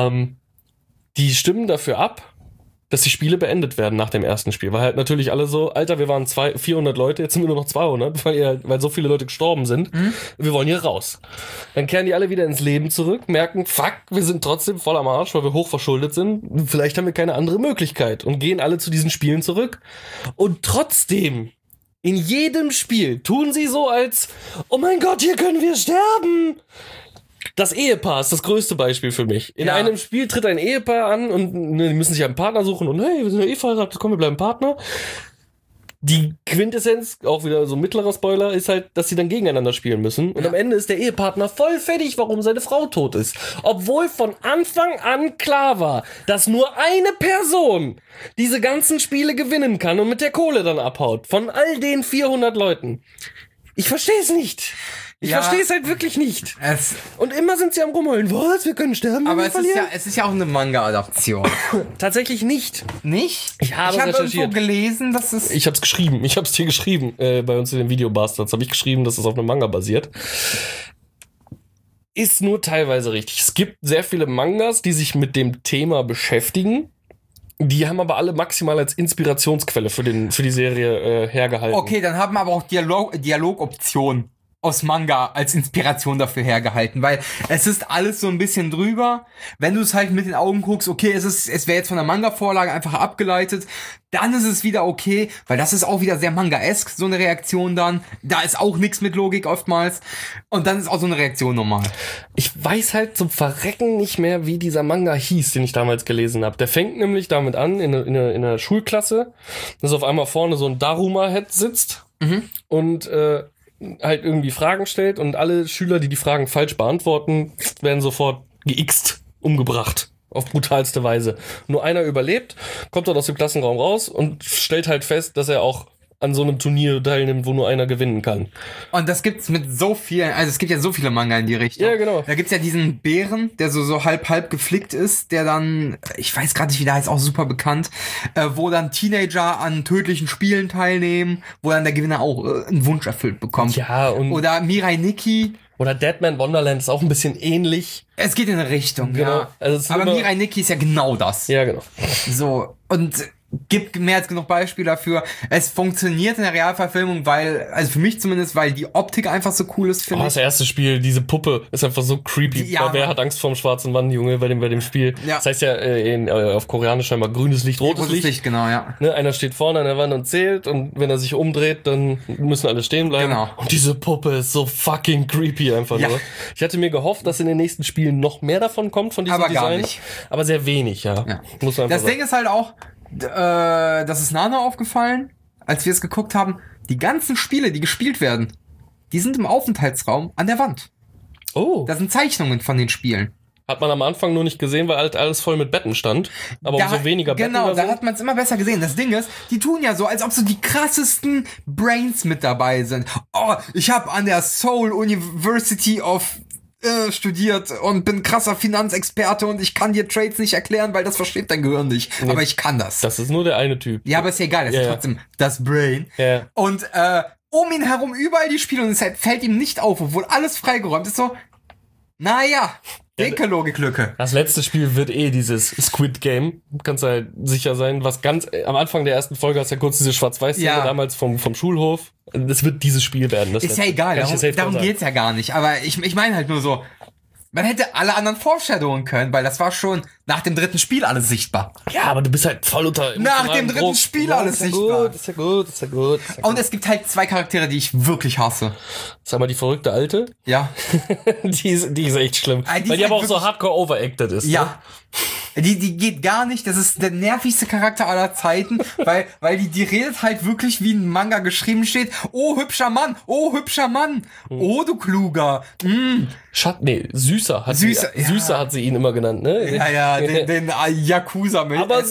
A: Die stimmen dafür ab, dass die Spiele beendet werden nach dem ersten Spiel. Weil halt natürlich alle so, Alter, wir waren 400 Leute, jetzt sind wir nur noch 200, weil so viele Leute gestorben sind. Wir wollen hier raus. Dann kehren die alle wieder ins Leben zurück, merken, fuck, wir sind trotzdem voll am Arsch, weil wir hoch verschuldet sind. Vielleicht haben wir keine andere Möglichkeit. Und gehen alle zu diesen Spielen zurück. Und trotzdem, in jedem Spiel tun sie so als, oh mein Gott, hier können wir sterben. Das Ehepaar ist das größte Beispiel für mich. In einem Spiel tritt ein Ehepaar an und die müssen sich einen Partner suchen und hey, wir sind ja eh verheiratet, komm, wir bleiben Partner. Die Quintessenz, auch wieder so ein mittlerer Spoiler, ist halt, dass sie dann gegeneinander spielen müssen. Und am Ende ist der Ehepartner voll fertig, warum seine Frau tot ist. Obwohl von Anfang an klar war, dass nur eine Person diese ganzen Spiele gewinnen kann und mit der Kohle dann abhaut. Von all den 400 Leuten. Ich verstehe es nicht. Ich verstehe es halt wirklich nicht. Und immer sind sie am Rumheulen. Was? Wir können sterben.
B: Aber es ist ja auch eine Manga-Adaption.
A: Tatsächlich nicht.
B: Nicht?
A: Ich habe
B: irgendwo gelesen, dass es...
A: Ich hab's geschrieben. Ich hab's dir geschrieben. Bei uns in den Videobastards habe ich geschrieben, dass es auf einem Manga basiert. Ist nur teilweise richtig. Es gibt sehr viele Mangas, die sich mit dem Thema beschäftigen. Die haben aber alle maximal als Inspirationsquelle für die Serie hergehalten.
B: Okay, dann haben aber auch Dialogoptionen aus Manga als Inspiration dafür hergehalten, weil es ist alles so ein bisschen drüber. Wenn du es halt mit den Augen guckst, okay, es wäre jetzt von der Manga-Vorlage einfach abgeleitet, dann ist es wieder okay, weil das ist auch wieder sehr Manga-esk, so eine Reaktion dann. Da ist auch nichts mit Logik oftmals. Und dann ist auch so eine Reaktion normal.
A: Ich weiß halt zum Verrecken nicht mehr, wie dieser Manga hieß, den ich damals gelesen habe. Der fängt nämlich damit an, in einer Schulklasse, dass auf einmal vorne so ein Daruma-Head sitzt und halt irgendwie Fragen stellt und alle Schüler, die Fragen falsch beantworten, werden sofort geixt, umgebracht. Auf brutalste Weise. Nur einer überlebt, kommt dort aus dem Klassenraum raus und stellt halt fest, dass er auch an so einem Turnier teilnimmt, wo nur einer gewinnen kann.
B: Und das gibt's mit so vielen, also es gibt ja so viele Manga in die Richtung.
A: Ja, genau.
B: Da gibt's ja diesen Bären, der so halb geflickt ist, der dann, ich weiß gerade nicht, wie der heißt, auch super bekannt, wo dann Teenager an tödlichen Spielen teilnehmen, wo dann der Gewinner auch einen Wunsch erfüllt bekommt.
A: Ja, und
B: oder Mirai Nikki.
A: Oder Deadman Wonderland ist auch ein bisschen ähnlich.
B: Es geht in eine Richtung,
A: genau.
B: Ja.
A: Also
B: aber Mirai Nikki ist ja genau das.
A: Ja, genau.
B: So, und gibt mehr als genug Beispiele dafür. Es funktioniert in der Realverfilmung, also für mich zumindest, weil die Optik einfach so cool ist, finde ich.
A: Das erste Spiel, diese Puppe, ist einfach so creepy.
B: Ja,
A: wer hat Angst vorm schwarzen Mann, Junge, bei dem Spiel? Ja. Das heißt ja auf Koreanisch scheinbar grünes Licht, rotes Licht.
B: Genau, ja.
A: Ne, einer steht vorne an der Wand und zählt und wenn er sich umdreht, dann müssen alle stehen bleiben.
B: Genau.
A: Und diese Puppe ist so fucking creepy einfach nur. Ich hatte mir gehofft, dass in den nächsten Spielen noch mehr davon kommt, von diesem Design.
B: Aber gar nicht.
A: Aber sehr wenig, ja. Muss man
B: das Ding ist halt auch, das ist Nano aufgefallen, als wir es geguckt haben, die ganzen Spiele, die gespielt werden, die sind im Aufenthaltsraum an der Wand.
A: Oh.
B: Das sind Zeichnungen von den Spielen.
A: Hat man am Anfang nur nicht gesehen, weil halt alles voll mit Betten stand. Aber umso weniger Betten
B: Genau,
A: da
B: da
A: sind.
B: hat man es immer besser gesehen. Das Ding ist, die tun ja so, als ob so die krassesten Brains mit dabei sind. Oh, ich habe an der Seoul University of studiert und bin krasser Finanzexperte und ich kann dir Trades nicht erklären, weil das versteht dein Gehirn nicht. Nee, aber ich kann das.
A: Das ist nur der eine Typ.
B: Ja, aber ist ja egal, das ist trotzdem das Brain.
A: Ja.
B: Und um ihn herum überall die Spiele und es fällt ihm nicht auf, obwohl alles freigeräumt ist. So, naja, dicke Logiklücke.
A: Das letzte Spiel wird dieses Squid Game. Kannst halt sicher sein, was ganz am Anfang der ersten Folge hast du ja kurz diese Schwarz-Weiß-Szene damals vom Schulhof. Das wird dieses Spiel werden. Das
B: ist ja egal, darum geht's ja gar nicht. Aber ich meine halt nur so, man hätte alle anderen foreshadowen können, weil das war schon nach dem dritten Spiel alles sichtbar.
A: Ja, aber du bist halt voll unter
B: nach dem dritten Spiel alles sichtbar.
A: Ist ja gut.
B: Und es gibt halt zwei Charaktere, die ich wirklich hasse.
A: Sag mal, die verrückte Alte.
B: Ja.
A: die ist echt schlimm. Weil die aber auch so hardcore overacted ist.
B: Ja.
A: Ne?
B: Die geht gar nicht, das ist der nervigste Charakter aller Zeiten, weil die redet halt wirklich wie ein Manga geschrieben steht. Oh, hübscher Mann, oh, du Kluger.
A: Süßer hat sie ihn immer genannt, ne?
B: Ja, den Yakuza mit.
A: Aber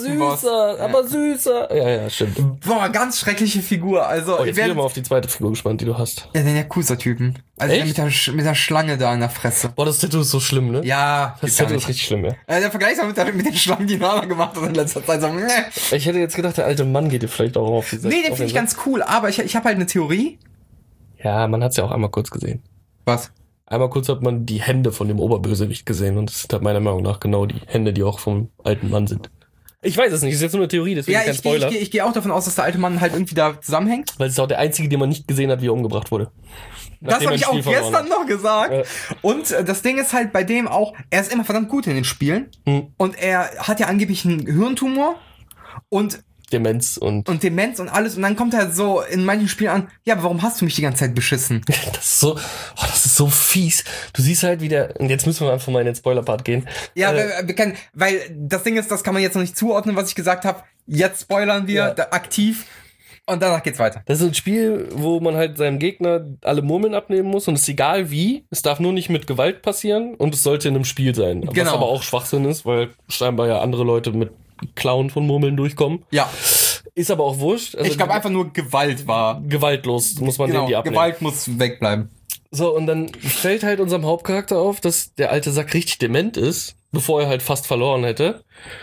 A: süßer. Ja, stimmt.
B: Boah, ganz schreckliche Figur, also.
A: Ich bin mal auf die zweite Figur gespannt, die du hast.
B: Ja, den Yakuza-Typen. Also mit der Schlange da in der Fresse.
A: Boah, das Tattoo ist so schlimm, ne?
B: Ja.
A: Das Tattoo ist richtig schlimm, ja.
B: Der Vergleich mit den Schlangen, die Nana gemacht hat in letzter Zeit. So,
A: Ich hätte jetzt gedacht, der alte Mann geht dir vielleicht auch auf die Seite.
B: Nee, den finde ich ganz cool, aber ich habe halt eine Theorie.
A: Ja, man hat's ja auch einmal kurz gesehen.
B: Was?
A: Einmal kurz hat man die Hände von dem Oberbösewicht gesehen und das sind halt meiner Meinung nach genau die Hände, die auch vom alten Mann sind. Ich weiß es nicht, das ist jetzt nur eine Theorie, deswegen kein Spoiler.
B: Ich gehe auch davon aus, dass der alte Mann halt irgendwie da zusammenhängt.
A: Weil es ist auch der einzige, den man nicht gesehen hat, wie er umgebracht wurde.
B: Das habe ich auch gestern noch gesagt. Ja. Und das Ding ist halt bei dem auch, er ist immer verdammt gut in den Spielen. Und er hat ja angeblich einen Hirntumor und
A: Demenz und
B: alles. Und dann kommt er so in manchen Spielen an, ja, aber warum hast du mich die ganze Zeit beschissen?
A: Das ist so fies. Du siehst halt wieder, und jetzt müssen wir einfach mal in den Spoiler-Part gehen.
B: Ja, wir können, weil das Ding ist, das kann man jetzt noch nicht zuordnen, was ich gesagt habe. Jetzt spoilern wir aktiv. Und danach geht's weiter.
A: Das ist ein Spiel, wo man halt seinem Gegner alle Murmeln abnehmen muss und es ist egal wie. Es darf nur nicht mit Gewalt passieren und es sollte in einem Spiel sein. Genau. Was aber auch Schwachsinn ist, weil scheinbar ja andere Leute mit Klauen von Murmeln durchkommen.
B: Ja.
A: Ist aber auch wurscht. Also
B: ich glaube einfach nur Gewalt war.
A: Gewaltlos muss man denen die abnehmen.
B: Gewalt muss wegbleiben.
A: So, und dann fällt halt unserem Hauptcharakter auf, dass der alte Sack richtig dement ist, bevor er halt fast verloren hätte.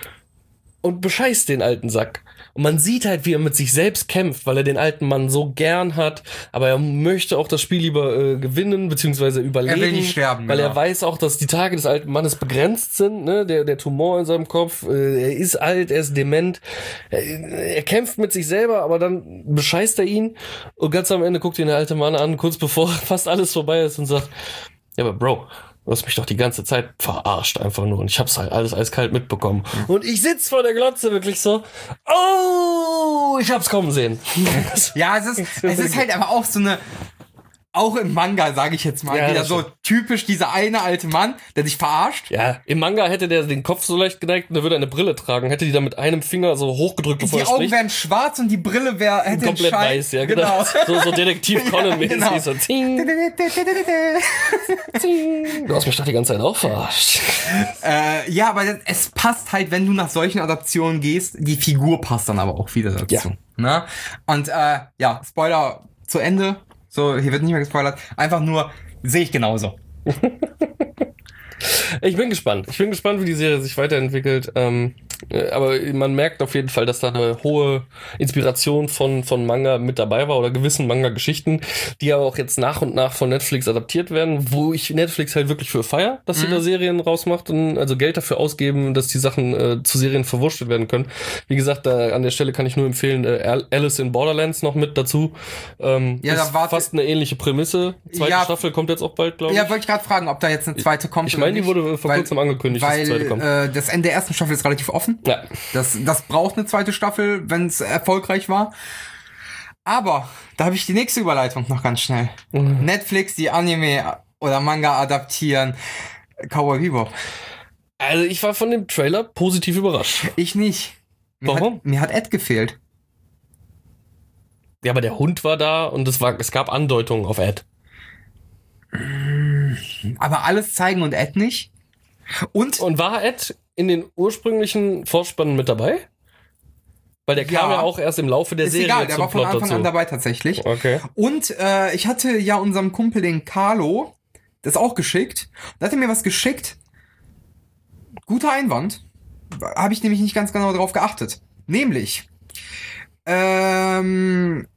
A: Und bescheißt den alten Sack. Und man sieht halt, wie er mit sich selbst kämpft, weil er den alten Mann so gern hat, aber er möchte auch das Spiel lieber gewinnen, beziehungsweise überleben.
B: Er will nicht sterben,
A: weil er weiß auch, dass die Tage des alten Mannes begrenzt sind, ne? Der Tumor in seinem Kopf, er ist alt, er ist dement. Er kämpft mit sich selber, aber dann bescheißt er ihn und ganz am Ende guckt ihn der alte Mann an, kurz bevor fast alles vorbei ist und sagt, ja, aber Bro, du hast mich doch die ganze Zeit verarscht einfach nur und ich hab's halt alles eiskalt mitbekommen. Und ich sitz vor der Glotze wirklich so, oh, ich hab's kommen sehen.
B: Ja, es ist halt aber auch so eine, auch im Manga, sage ich jetzt mal, wieder so typisch dieser eine alte Mann, der dich verarscht.
A: Ja, im Manga hätte der den Kopf so leicht geneigt und der würde eine Brille tragen, hätte die dann mit einem Finger so hochgedrückt, bevor er spricht.
B: Die Augen wären schwarz und die Brille hätte
A: komplett weiß, ja, genau. So Detektiv Conan-mäßig.
B: Genau.
A: So, zing. Du hast mich doch die ganze Zeit auch verarscht.
B: Ja, aber es passt halt, wenn du nach solchen Adaptionen gehst, die Figur passt dann aber auch wieder dazu.
A: Ja.
B: Ne? Und ja, Spoiler zu Ende. So, hier wird nicht mehr gespoilert. Einfach nur, sehe ich genauso.
A: Ich bin gespannt, wie die Serie sich weiterentwickelt. Aber man merkt auf jeden Fall, dass da eine hohe Inspiration von Manga mit dabei war oder gewissen Manga-Geschichten, die aber auch jetzt nach und nach von Netflix adaptiert werden, wo ich Netflix halt wirklich für feier, dass sie da Serien rausmacht und also Geld dafür ausgeben, dass die Sachen zu Serien verwurstet werden können. Wie gesagt, da an der Stelle kann ich nur empfehlen, Alice in Borderlands noch mit dazu. Ist fast eine ähnliche Prämisse. Zweite Staffel kommt jetzt auch bald, glaube ich.
B: Ja, wollte ich gerade fragen, ob da jetzt eine zweite kommt.
A: Ich meine, die wurde vor kurzem angekündigt, dass die zweite kommt.
B: Das Ende der ersten Staffel ist relativ offen.
A: Ja.
B: Das braucht eine zweite Staffel, wenn es erfolgreich war. Aber da habe ich die nächste Überleitung noch ganz schnell. Netflix, die Anime oder Manga adaptieren. Cowboy Bebop.
A: Also ich war von dem Trailer positiv überrascht.
B: Ich nicht.
A: Warum?
B: Mir hat Ed gefehlt.
A: Ja, aber der Hund war da und es gab Andeutungen auf Ed.
B: Aber alles zeigen und Ed nicht? Und
A: war Ed in den ursprünglichen Vorspannen mit dabei? Weil der kam ja auch erst im Laufe der Serie
B: egal, der
A: zum
B: war von
A: Plot
B: Anfang
A: dazu.
B: an dabei tatsächlich.
A: Okay.
B: Und ich hatte ja unserem Kumpel, den Carlo, das auch geschickt. Da hat er mir was geschickt. Guter Einwand. Habe ich nämlich nicht ganz genau drauf geachtet. Nämlich Green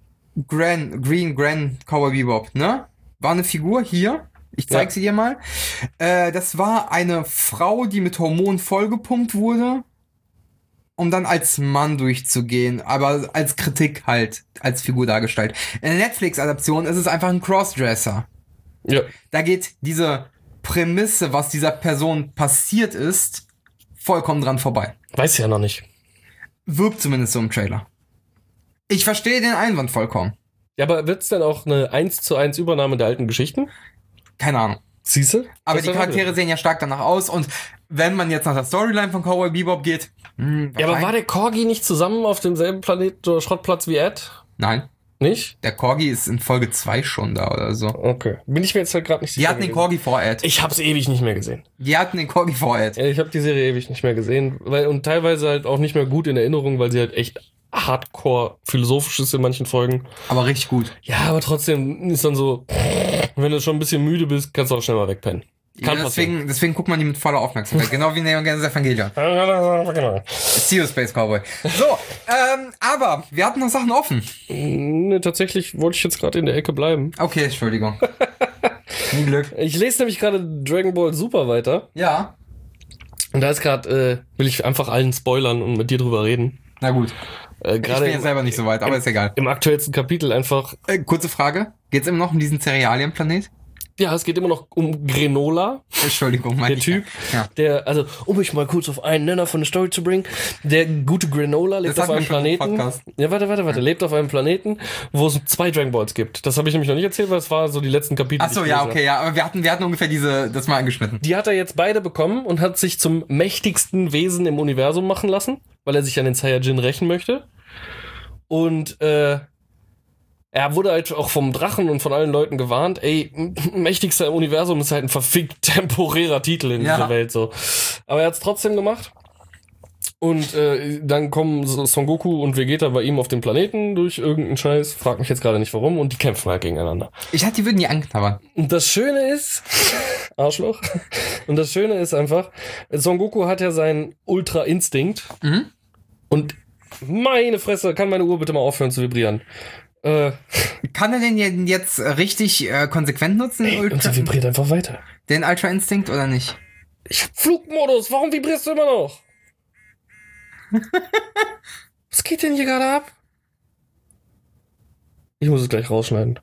B: Cowboy Bebop, ne? War eine Figur hier. Ich zeig sie dir mal. Das war eine Frau, die mit Hormonen vollgepumpt wurde, um dann als Mann durchzugehen, aber als Kritik halt, als Figur dargestellt. In der Netflix-Adaption ist es einfach ein Crossdresser.
A: Ja.
B: Da geht diese Prämisse, was dieser Person passiert ist, vollkommen dran vorbei.
A: Weiß ja noch nicht.
B: Wirkt zumindest so im Trailer. Ich verstehe den Einwand vollkommen.
A: Ja, aber wird's denn auch eine 1:1 Übernahme der alten Geschichten?
B: Keine Ahnung.
A: Siehste?
B: Aber die Charaktere sehen ja stark danach aus und wenn man jetzt nach der Storyline von Cowboy Bebop geht...
A: Ja, aber war der Corgi nicht zusammen auf demselben Planet oder Schrottplatz wie Ed?
B: Nein.
A: Nicht?
B: Der Corgi ist in Folge 2 schon da oder so.
A: Okay. Bin ich mir jetzt halt gerade nicht sicher.
B: Die hatten den
A: gewesen.
B: Corgi vor Ed.
A: Ich hab's ewig nicht mehr gesehen.
B: Die hatten den Corgi vor Ed.
A: Ja, ich habe die Serie ewig nicht mehr gesehen. Und teilweise halt auch nicht mehr gut in Erinnerung, weil sie halt echt hardcore philosophisch ist in manchen Folgen.
B: Aber richtig gut.
A: Ja, aber trotzdem ist dann so, wenn du schon ein bisschen müde bist, kannst du auch schnell mal wegpennen.
B: Ja, deswegen guckt man die mit voller Aufmerksamkeit. Genau wie Neon Genesis Evangelion. See you, Space Cowboy. So, aber wir hatten noch Sachen offen.
A: Ne, tatsächlich wollte ich jetzt gerade in der Ecke bleiben.
B: Okay, Entschuldigung. Nie Glück.
A: Ich lese nämlich gerade Dragon Ball Super weiter.
B: Ja.
A: Und da ist gerade, will ich einfach allen spoilern und mit dir drüber reden.
B: Na gut. Ich
A: Gerade
B: bin jetzt selber nicht so weit, aber ist egal.
A: im aktuellsten Kapitel einfach.
B: Kurze Frage. Geht's immer noch um diesen Cerealienplanet?
A: Ja, es geht immer noch um Granola.
B: Entschuldigung, mein
A: Der Typ,
B: Ja.
A: der, also, um mich mal kurz auf einen Nenner von der Story zu bringen, der gute Granola lebt
B: Das
A: auf
B: hatten
A: einem
B: wir schon im
A: Planeten.
B: Podcast.
A: Ja, warte, lebt auf einem Planeten, wo es 2 Dragon Balls gibt. Das habe ich nämlich noch nicht erzählt, weil es war so die letzten Kapitel.
B: Ach so,
A: die ich
B: ja,
A: gelesen
B: okay, ja, aber wir hatten ungefähr das mal angeschnitten.
A: Die hat er jetzt beide bekommen und hat sich zum mächtigsten Wesen im Universum machen lassen, weil er sich an den Saiyajin rächen möchte. Und er wurde halt auch vom Drachen und von allen Leuten gewarnt, ey, mächtigster im Universum ist halt ein verfickt temporärer Titel in dieser Welt so. Aber er hat's trotzdem gemacht. Und dann kommen Son Goku und Vegeta bei ihm auf den Planeten durch irgendeinen Scheiß, frag mich jetzt gerade nicht warum, und die kämpfen halt gegeneinander.
B: Ich dachte, die würden die anknabbern.
A: Und das Schöne ist, Arschloch, und das Schöne ist einfach, Son Goku hat ja seinen Ultra-Instinkt und meine Fresse, kann meine Uhr bitte mal aufhören zu vibrieren.
B: Kann er den jetzt richtig konsequent nutzen?
A: Und sie vibriert einfach weiter.
B: Den Ultra Instinct oder nicht?
A: Ich hab Flugmodus, warum vibrierst du immer noch? Was geht denn hier gerade ab? Ich muss es gleich rausschneiden.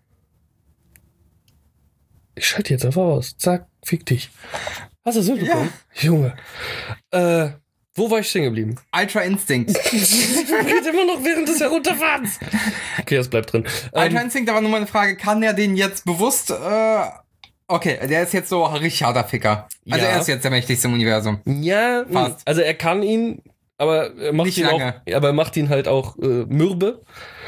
A: Ich schalte jetzt einfach aus. Zack, fick dich. Hast du es mitbekommen? Ja. Junge. Wo war ich stehen geblieben?
B: Ultra Instinct.
A: Vibriert immer noch während des Herunterfahrens. Okay, das bleibt drin.
B: Ultra Instinct, aber nur mal eine Frage, kann er den jetzt bewusst, okay, der ist jetzt so ein richtig harter Ficker. Also
A: Ja.
B: er ist jetzt der mächtigste im Universum.
A: Ja,
B: Fast.
A: also er kann ihn, aber er macht
B: Nicht
A: ihn
B: lange.
A: auch, aber er macht ihn halt auch mürbe.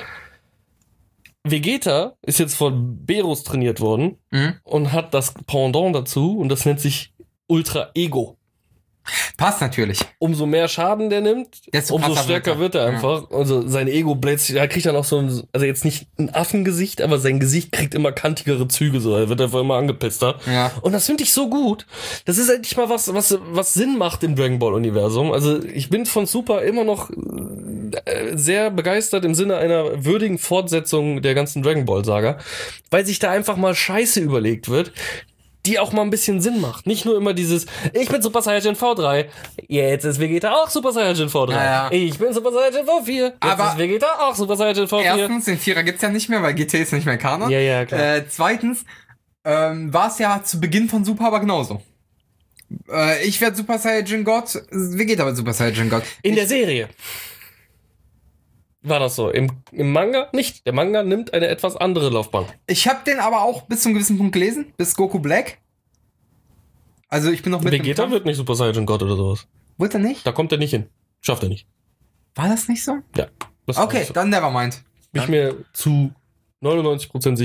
A: Vegeta ist jetzt von Beerus trainiert worden und hat das Pendant dazu und das nennt sich Ultra Ego.
B: Passt natürlich.
A: Umso mehr Schaden der nimmt,
B: Desto
A: umso
B: krasser
A: stärker wird er
B: Ja.
A: einfach. Also sein Ego bläht sich, er kriegt dann auch so ein, also jetzt nicht ein Affengesicht, aber sein Gesicht kriegt immer kantigere Züge, so, er wird einfach immer angepisster.
B: Ja.
A: Und das finde ich so gut. Das ist endlich mal was Sinn macht im Dragon Ball Universum. Also ich bin von Super immer noch sehr begeistert im Sinne einer würdigen Fortsetzung der ganzen Dragon Ball Saga, weil sich da einfach mal Scheiße überlegt wird, die auch mal ein bisschen Sinn macht. Nicht nur immer dieses, ich bin Super Saiyajin V3, jetzt ist Vegeta auch Super Saiyajin V3.
B: Ja.
A: Ich bin Super Saiyajin V4, jetzt
B: Aber
A: ist Vegeta auch Super Saiyajin V4.
B: Erstens, den Vierer gibt's ja nicht mehr, weil GT ist nicht mehr Kanon.
A: Ja, klar.
B: Zweitens, war es ja zu Beginn von Super aber genauso. Ich werde Super Saiyajin Gott, Vegeta wird Super Saiyajin Gott.
A: In der Serie war das so. Im Manga nicht. Der Manga nimmt eine etwas andere Laufbahn.
B: Ich habe den aber auch bis zu einem gewissen Punkt gelesen, bis Goku Black. Also ich bin noch mit
A: Vegeta wird nicht Super Saiyajin Gott oder sowas.
B: Wird er nicht?
A: Da kommt er nicht hin. Schafft er nicht.
B: War das nicht so?
A: Ja. Das
B: Okay,
A: ist so.
B: dann nevermind.
A: Bin ich mir zu 99% sicher.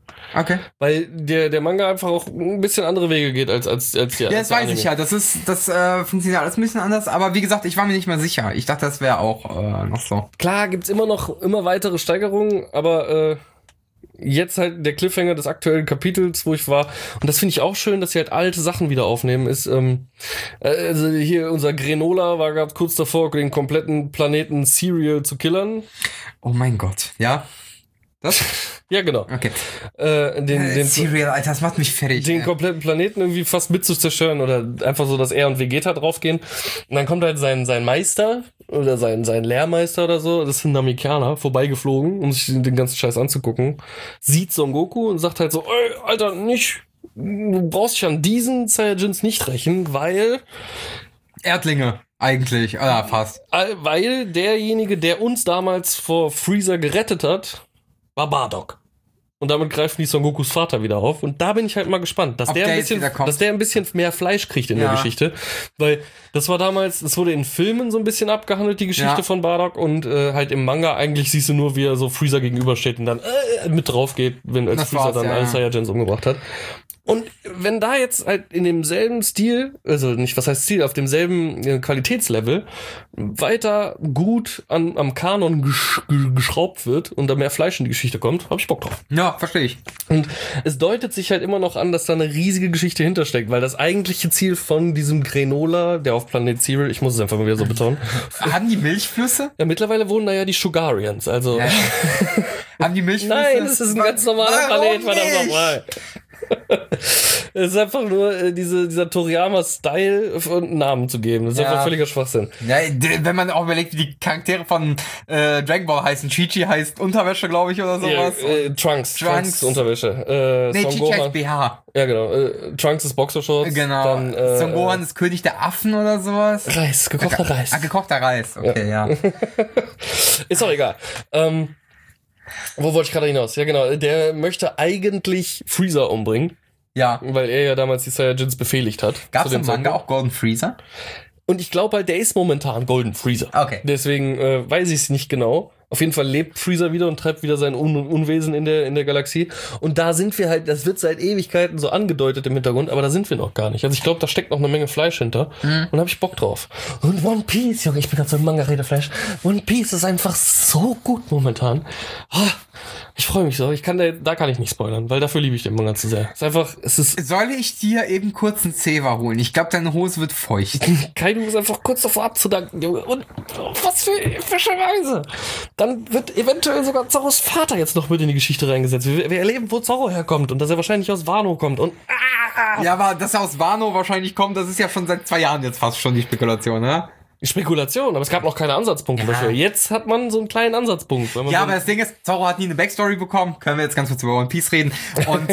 B: Okay.
A: Weil der Manga einfach auch ein bisschen andere Wege geht als die
B: Ja, das weiß ich ja. Das funktioniert alles ein bisschen anders. Aber wie gesagt, ich war mir nicht mehr sicher. Ich dachte, das wäre auch noch so.
A: Klar, gibt's immer weitere Steigerungen, aber jetzt halt der Cliffhanger des aktuellen Kapitels, wo ich war. Und das finde ich auch schön, dass sie halt alte Sachen wieder aufnehmen. Ist also hier unser Grenola war gerade kurz davor, den kompletten Planeten Cereal zu killern.
B: Oh mein Gott. Ja. Das?
A: Ja, genau.
B: Okay.
A: Den
B: Cereal, Alter, das macht mich fertig.
A: Den kompletten Planeten irgendwie fast mit zu zerstören oder einfach so, dass er und Vegeta draufgehen. Und dann kommt halt sein Meister oder sein Lehrmeister oder so, das ist ein Namikaner, vorbeigeflogen, um sich den ganzen Scheiß anzugucken. Sieht Son Goku und sagt halt so, ey, Alter, du brauchst dich an diesen Saiyajins nicht rächen, weil...
B: Erdlinge, eigentlich, oder fast.
A: Weil derjenige, der uns damals vor Freezer gerettet hat, war Bardock. Und damit greifen die Son Gokus Vater wieder auf. Und da bin ich halt mal gespannt, dass der ein bisschen mehr Fleisch kriegt in der Geschichte. Weil das war damals, das wurde in Filmen so ein bisschen abgehandelt, die Geschichte von Bardock. Und halt im Manga eigentlich siehst du nur, wie er so Freezer gegenübersteht und dann mit drauf geht, als Freezer dann alle Saiyajins umgebracht hat. Und wenn da jetzt halt in demselben Stil, also nicht, was heißt Stil, auf demselben Qualitätslevel weiter gut am Kanon geschraubt wird und da mehr Fleisch in die Geschichte kommt, hab ich Bock drauf.
B: Ja, verstehe ich.
A: Und es deutet sich halt immer noch an, dass da eine riesige Geschichte hintersteckt, weil das eigentliche Ziel von diesem Grenola, der auf Planet Cereal, ich muss es einfach mal wieder so betonen.
B: Haben die Milchflüsse?
A: Ja, mittlerweile wohnen da ja die Sugarians, also. Ja.
B: Haben die Milchflüsse?
A: Nein, das ist ein ganz normaler Planet, verdammt nochmal. Es ist einfach nur dieser Toriyama-Style einen Namen zu geben. Das ist einfach völliger Schwachsinn.
B: Ja, wenn man auch überlegt, wie die Charaktere von Dragon Ball heißen. Chi-Chi heißt Unterwäsche, glaube ich, oder sowas.
A: Ja, Trunks Unterwäsche.
B: Chi-Chi heißt BH.
A: Ja, genau. Trunks ist Boxershorts.
B: Genau. Dann, Son Gohan ist König der Affen oder sowas.
A: Reis, gekochter Reis.
B: Gekochter Reis. Okay, ja.
A: Ist auch egal. Wo wollte ich gerade hinaus? Ja, genau. Der möchte eigentlich Freezer umbringen.
B: Ja.
A: Weil er ja damals die Saiyajins befehligt hat.
B: Gab es im Manga auch Golden Freezer?
A: Und ich glaube halt, der ist momentan Golden Freezer.
B: Okay.
A: Deswegen weiß ich es nicht genau. Auf jeden Fall lebt Freezer wieder und treibt wieder sein Unwesen in der Galaxie. Und da sind wir halt, das wird seit Ewigkeiten so angedeutet im Hintergrund, aber da sind wir noch gar nicht. Also ich glaube, da steckt noch eine Menge Fleisch hinter. Und da hab ich Bock drauf. Und One Piece, Junge, ich bin gerade so im Manga-Redefleisch. One Piece ist einfach so gut momentan. Ich freue mich so. Da kann ich nicht spoilern, weil dafür liebe ich den Manga zu sehr.
B: Soll ich dir eben kurz einen Zewa holen? Ich glaube, deine Hose wird feucht.
A: Kaido ist einfach kurz davor abzudanken, Junge. Und was für epische Weise. Dann wird eventuell sogar Zorros Vater jetzt noch mit in die Geschichte reingesetzt. Wir erleben, wo Zorro herkommt und dass er wahrscheinlich aus Wano kommt. Und
B: ja, aber dass er aus Wano wahrscheinlich kommt, das ist ja schon seit 2 Jahren jetzt fast schon die Spekulation, ne?
A: Spekulation, aber es gab noch keine Ansatzpunkte dafür. Jetzt hat man so einen kleinen Ansatzpunkt.
B: Ja, aber das Ding ist, Zorro hat nie eine Backstory bekommen. Können wir jetzt ganz kurz über One Piece reden. Und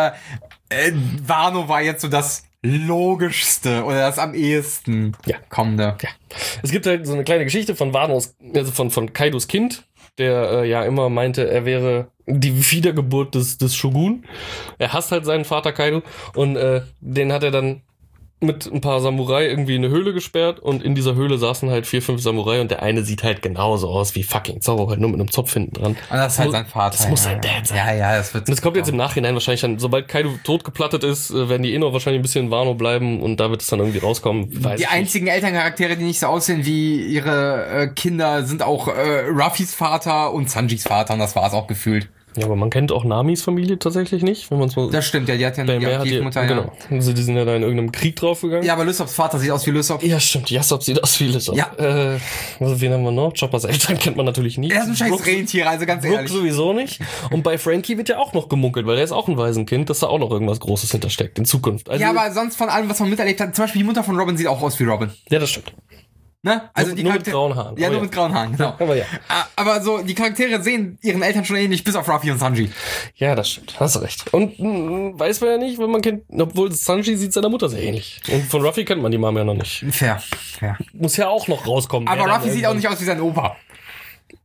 B: Wano war jetzt so das Logischste oder das am ehesten kommende.
A: Ja. Es gibt halt so eine kleine Geschichte von Wanos, also von Kaidos Kind, der ja immer meinte, er wäre die Wiedergeburt des Shogun. Er hasst halt seinen Vater Kaido und den hat er dann mit ein paar Samurai irgendwie in eine Höhle gesperrt und in dieser Höhle saßen halt 4, 5 Samurai und der eine sieht halt genauso aus wie fucking Zorro, halt nur mit einem Zopf hinten dran.
B: Und das ist halt sein Vater.
A: Das muss sein Dad sein.
B: Ja, das wird.
A: Und das kommt jetzt im Nachhinein wahrscheinlich dann, sobald Kaido totgeplattet ist, werden die noch wahrscheinlich ein bisschen in Wano bleiben und da wird es dann irgendwie rauskommen.
B: Die einzigen Elterncharaktere, die nicht so aussehen wie ihre Kinder, sind auch Ruffys Vater und Sanjis Vater und das war's auch gefühlt.
A: Ja, aber man kennt auch Namis Familie tatsächlich nicht, wenn man es mal.
B: Das stimmt, ja, die hat ja eine Adoptivmutter,
A: genau. Also die sind ja da in irgendeinem Krieg draufgegangen.
B: Ja, aber Lysops Vater sieht aus wie Lysop.
A: Ja, stimmt, Yassop sieht aus wie Lysop.
B: Ja.
A: Also wen haben wir noch? Choppers Eltern kennt man natürlich nicht.
B: Er ist ein scheiß Rentier, also ganz
A: Brooke
B: ehrlich.
A: sowieso nicht. Und bei Frankie wird ja auch noch gemunkelt, weil er ist auch ein Waisenkind, dass da auch noch irgendwas Großes hintersteckt in Zukunft. Also,
B: ja, aber sonst von allem, was man miterlebt hat, zum Beispiel die Mutter von Robin sieht auch aus wie Robin.
A: Ja, das stimmt.
B: Ne? Also
A: nur mit grauen Haaren.
B: Ja, nur mit grauen Haaren, genau.
A: Aber ja.
B: Aber so, die Charaktere sehen ihren Eltern schon ähnlich, bis auf Ruffy und Sanji.
A: Ja, das stimmt. Hast du recht. Und weiß man ja nicht, wenn man kennt, obwohl Sanji sieht seiner Mutter sehr ähnlich. Und von Ruffy kennt man die Mom ja noch nicht.
B: Fair.
A: Muss ja auch noch rauskommen.
B: Aber Ruffy sieht auch nicht aus wie sein Opa.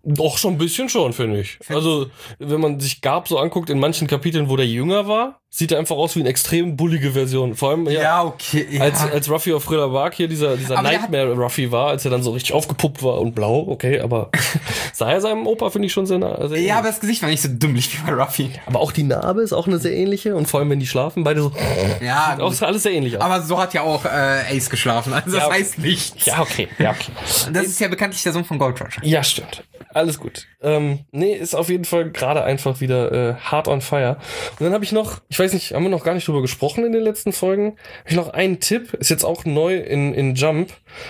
A: Doch, schon ein bisschen schon, finde ich. Also, wenn man sich Garp so anguckt, in manchen Kapiteln, wo der jünger war, sieht er einfach aus wie eine extrem bullige Version. Vor allem,
B: okay. Ja.
A: Als Ruffy auf Thriller Bark hier dieser Nightmare Ruffy war, als er dann so richtig aufgepuppt war und blau, okay, aber sah er seinem Opa, finde ich, schon sehr nah. Sehr
B: ja, aber das Gesicht war nicht so dümmlich wie bei Ruffy.
A: Aber auch die Narbe ist auch eine sehr ähnliche und vor allem, wenn die schlafen, beide so,
B: ja,
A: auch alles sehr ähnlich aus.
B: Aber so hat ja auch Ace geschlafen, also das heißt nichts.
A: Ja, okay.
B: Das ist ja bekanntlich der Sohn von Gold Roger.
A: Ja, stimmt. Alles gut. Nee, ist auf jeden Fall gerade einfach wieder hard on fire. Und dann habe ich noch, ich weiß nicht, haben wir noch gar nicht drüber gesprochen in den letzten Folgen, habe ich noch einen Tipp, ist jetzt auch neu in Jump.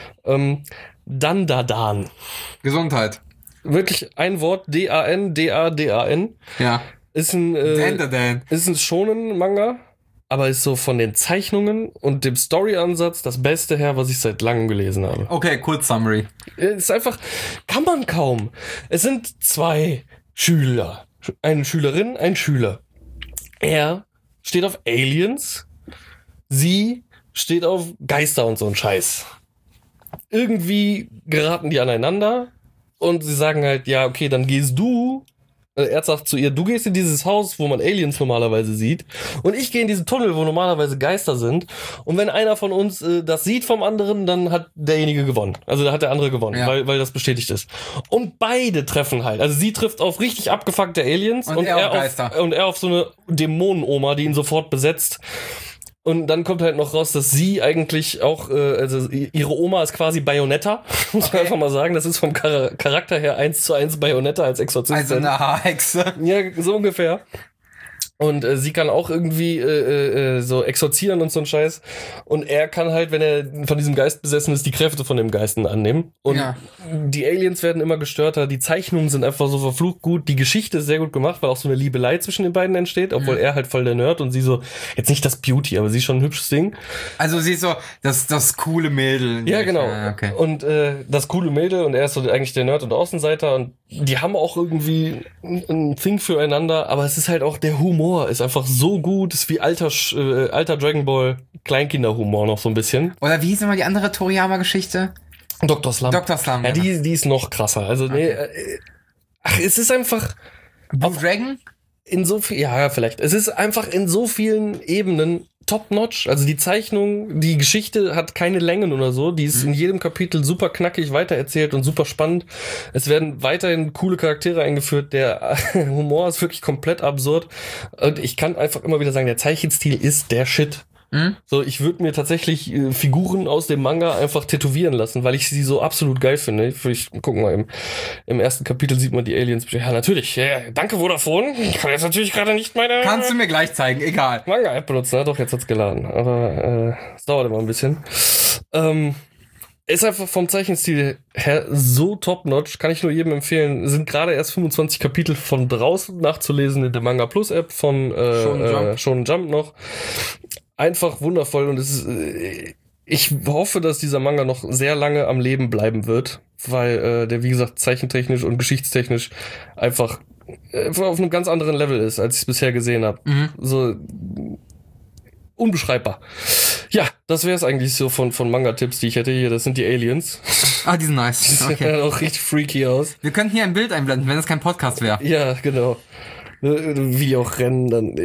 A: Dandadan.
B: Gesundheit.
A: Wirklich ein Wort, D-A-N.
B: Ja.
A: Ist ein Shonen-Manga, aber ist so von den Zeichnungen und dem Story-Ansatz das Beste her, was ich seit langem gelesen habe.
B: Okay, kurz Summary.
A: Ist einfach, kann man kaum. Es sind 2 Schüler. Eine Schülerin, ein Schüler. Er steht auf Aliens. Sie steht auf Geister und so ein Scheiß. Irgendwie geraten die aneinander und sie sagen halt, ja, okay, dann gehst du. Er sagt zu ihr, du gehst in dieses Haus, wo man Aliens normalerweise sieht, und ich gehe in diesen Tunnel, wo normalerweise Geister sind, und wenn einer von uns das sieht vom anderen, dann hat derjenige gewonnen. Also da hat der andere gewonnen,
B: ja.
A: weil das bestätigt ist. Und beide treffen halt. Also sie trifft auf richtig abgefuckte Aliens und er auf Geister. Und er auf so eine Dämonenoma, die ihn sofort besetzt. Und dann kommt halt noch raus, dass sie eigentlich auch, also ihre Oma ist quasi Bayonetta, muss man einfach mal sagen. Das ist vom Charakter her 1:1 Bayonetta als Exorzistin.
B: Also eine Haarhexe.
A: Ja, so ungefähr. Und sie kann auch irgendwie so exorzieren und so ein Scheiß. Und er kann halt, wenn er von diesem Geist besessen ist, die Kräfte von dem Geisten annehmen. Und die Aliens werden immer gestörter. Die Zeichnungen sind einfach so verflucht gut. Die Geschichte ist sehr gut gemacht, weil auch so eine Liebelei zwischen den beiden entsteht. Obwohl er halt voll der Nerd und sie so, jetzt nicht das Beauty, aber sie ist schon ein hübsches Ding.
B: Also sie ist so das coole Mädel.
A: Ja, genau.
B: Okay.
A: Und das coole Mädel und er ist so eigentlich der Nerd und Außenseiter. Und die haben auch irgendwie ein Thing füreinander. Aber es ist halt auch der Humor. Ist einfach so gut, ist wie alter Dragon Ball Kleinkinderhumor noch so ein bisschen.
B: Oder wie hieß immer die andere Toriyama-Geschichte?
A: Dr. Slump.
B: Ja,
A: die ist noch krasser. Also es ist einfach
B: Blue Dragon?
A: Vielleicht. Es ist einfach in so vielen Ebenen top-notch. Also die Zeichnung, die Geschichte hat keine Längen oder so. Die ist in jedem Kapitel super knackig weitererzählt und super spannend. Es werden weiterhin coole Charaktere eingeführt. Der Humor ist wirklich komplett absurd. Und ich kann einfach immer wieder sagen, der Zeichenstil ist der Shit. So, ich würde mir tatsächlich Figuren aus dem Manga einfach tätowieren lassen, weil ich sie so absolut geil finde. Guck mal, im ersten Kapitel sieht man die Aliens. Ja, natürlich. Ja, danke, Vodafone. Ich kann jetzt natürlich gerade nicht meine...
B: Kannst du mir gleich zeigen, egal.
A: Manga-App benutzen. Ja, doch, jetzt hat's geladen. Aber es dauert immer ein bisschen. Ist einfach vom Zeichenstil her so top-notch, kann ich nur jedem empfehlen. Sind gerade erst 25 Kapitel von draußen nachzulesen in der Manga Plus App von Shonen Jump noch. Einfach wundervoll und ich hoffe, dass dieser Manga noch sehr lange am Leben bleiben wird, weil der, wie gesagt, zeichentechnisch und geschichtstechnisch einfach auf einem ganz anderen Level ist, als ich es bisher gesehen habe. So unbeschreibbar. Ja, das wäre es eigentlich so von Manga-Tipps, die ich hätte hier. Das sind die Aliens.
B: Ah, die sind nice.
A: Die sehen auch richtig freaky aus.
B: Wir könnten hier ein Bild einblenden, wenn es kein Podcast wäre.
A: Ja, genau. Wie die auch rennen, dann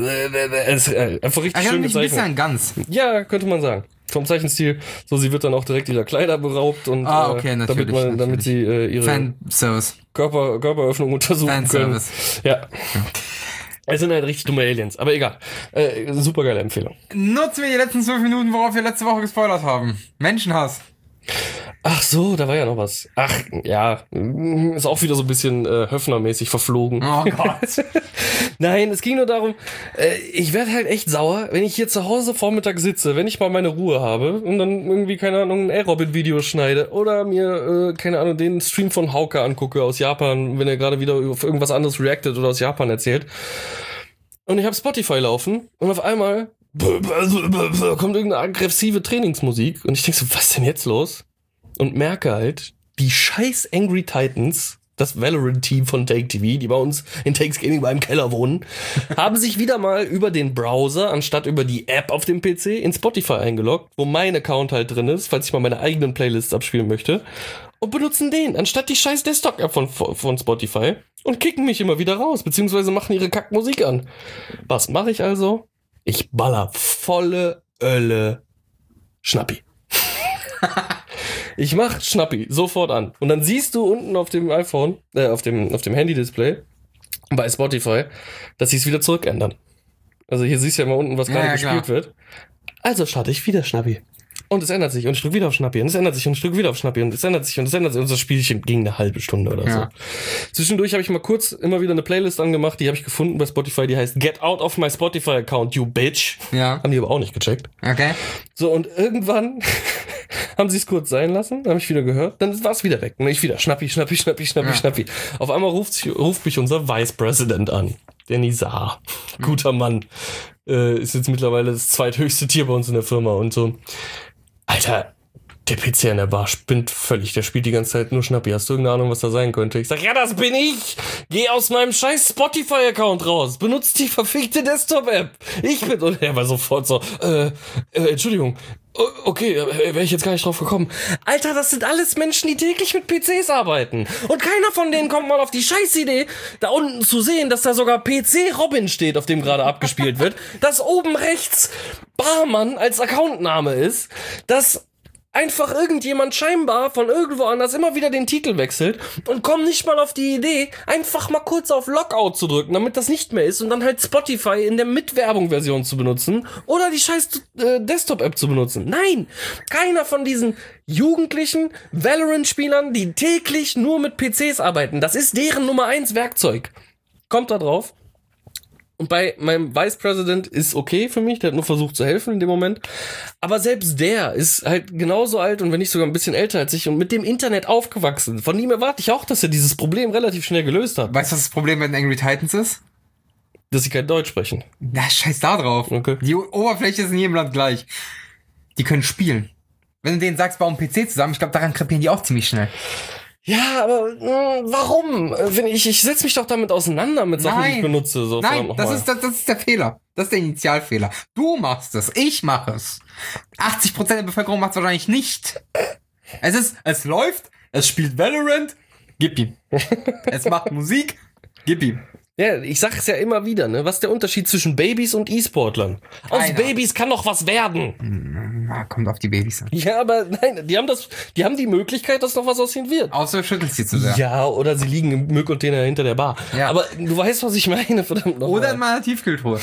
A: einfach richtig schön gezeichnet.
B: Ein bisschen ganz.
A: Ja, könnte man sagen. Vom Zeichenstil, so sie wird dann auch direkt ihrer Kleider beraubt und
B: okay,
A: damit sie ihre
B: Fanservice.
A: Körperöffnung untersuchen
B: Fanservice.
A: können. Ja. Es sind halt richtig dumme Aliens, aber egal. Super geile Empfehlung.
B: Nutzen wir die letzten 12 Minuten, worauf wir letzte Woche gespoilert haben. Menschenhass.
A: Ach so, da war ja noch was. Ach, ja, ist auch wieder so ein bisschen Höfner-mäßig verflogen.
B: Oh Gott.
A: Nein, es ging nur darum, ich werde halt echt sauer, wenn ich hier zu Hause Vormittag sitze, wenn ich mal meine Ruhe habe und dann irgendwie, keine Ahnung, ein Aerobic-Video schneide oder mir, keine Ahnung, den Stream von Hauke angucke aus Japan, wenn er gerade wieder auf irgendwas anderes reactet oder aus Japan erzählt. Und ich habe Spotify laufen und auf einmal kommt irgendeine aggressive Trainingsmusik und ich denke so, was ist denn jetzt los? Und merke halt, die scheiß Angry Titans das Valorant-Team von Take TV, die bei uns in Takes Gaming beim Keller wohnen, haben sich wieder mal über den Browser, anstatt über die App auf dem PC, in Spotify eingeloggt, wo mein Account halt drin ist, falls ich mal meine eigenen Playlists abspielen möchte, und benutzen den, anstatt die scheiß Desktop-App von Spotify, und kicken mich immer wieder raus, beziehungsweise machen ihre Kackmusik an. Was mache ich also? Ich baller volle Ölle Schnappi. Ich mach Schnappi sofort an. Und dann siehst du unten auf dem iPhone, auf dem Handy-Display bei Spotify, dass sie es wieder zurückändern. Also hier siehst du ja mal unten, was gerade gespielt wird. Also starte ich wieder Schnappi. Und es ändert sich und ich drücke wieder auf Schnappi und es ändert sich und ich drücke wieder auf Schnappi und es ändert sich und es ändert sich und das Spielchen ging eine halbe Stunde oder so. Zwischendurch habe ich mal kurz immer wieder eine Playlist angemacht, die habe ich gefunden bei Spotify, die heißt Get Out of My Spotify Account, you bitch. Ja. Haben die aber auch nicht gecheckt.
B: Okay.
A: So, und irgendwann haben sie es kurz sein lassen, habe ich wieder gehört, dann war es wieder weg. Und ich wieder Schnappi. Auf einmal ruft mich unser Vice President an, der Nizar. Guter Mann. Ist jetzt mittlerweile das zweithöchste Tier bei uns in der Firma und so. Alter, der PC an der Bar spinnt völlig. Der spielt die ganze Zeit nur Schnappi. Hast du irgendeine Ahnung, was da sein könnte? Ich sag, ja, das bin ich. Geh aus meinem scheiß Spotify-Account raus. Benutzt die verfickte Desktop-App. Ich bin... Und er war sofort so, Entschuldigung. Okay, wäre ich jetzt gar nicht drauf gekommen. Alter, das sind alles Menschen, die täglich mit PCs arbeiten. Und keiner von denen kommt mal auf die Scheißidee, da unten zu sehen, dass da sogar PC Robin steht, auf dem gerade abgespielt wird, dass oben rechts Barmann als Accountname ist, dass einfach irgendjemand scheinbar von irgendwo anders immer wieder den Titel wechselt und kommt nicht mal auf die Idee, einfach mal kurz auf Lockout zu drücken, damit das nicht mehr ist und dann halt Spotify in der Mitwerbung-Version zu benutzen oder die scheiß Desktop-App zu benutzen. Nein, keiner von diesen jugendlichen Valorant-Spielern, die täglich nur mit PCs arbeiten, das ist deren Nummer 1 Werkzeug. Kommt da drauf. Und bei meinem Vice President ist okay für mich, der hat nur versucht zu helfen in dem Moment. Aber selbst der ist halt genauso alt und wenn nicht sogar ein bisschen älter als ich und mit dem Internet aufgewachsen. Von ihm erwarte ich auch, dass er dieses Problem relativ schnell gelöst hat.
B: Weißt du, was das Problem bei den Angry Titans ist?
A: Dass sie kein Deutsch sprechen.
B: Na, scheiß da drauf.
A: Okay.
B: Die Oberfläche ist in jedem Land gleich. Die können spielen. Wenn du denen sagst, bauen PC zusammen, ich glaube, daran krepieren die auch ziemlich schnell.
A: Ja, aber warum? Ich setze mich doch damit auseinander mit Sachen, die ich benutze. So,
B: nein, das ist der Fehler. Das ist der Initialfehler. Du machst es, ich mache es. 80% der Bevölkerung macht es wahrscheinlich nicht. Es läuft, es spielt Valorant, gib ihm. Es macht Musik, gib ihm.
A: Ja, ich sag's ja immer wieder, ne? Was ist der Unterschied zwischen Babys und E-Sportlern? Aus Babys kann doch was werden.
B: Na, kommt auf die Babys an.
A: Ja, aber nein, die haben die Möglichkeit, dass noch was aus ihnen wird.
B: Außer du schüttelst sie zu sehr.
A: Ja, oder sie liegen im Müllcontainer hinter der Bar. Ja. Aber du weißt, was ich meine, verdammt nochmal.
B: Oder in meiner Tiefkühltruhe.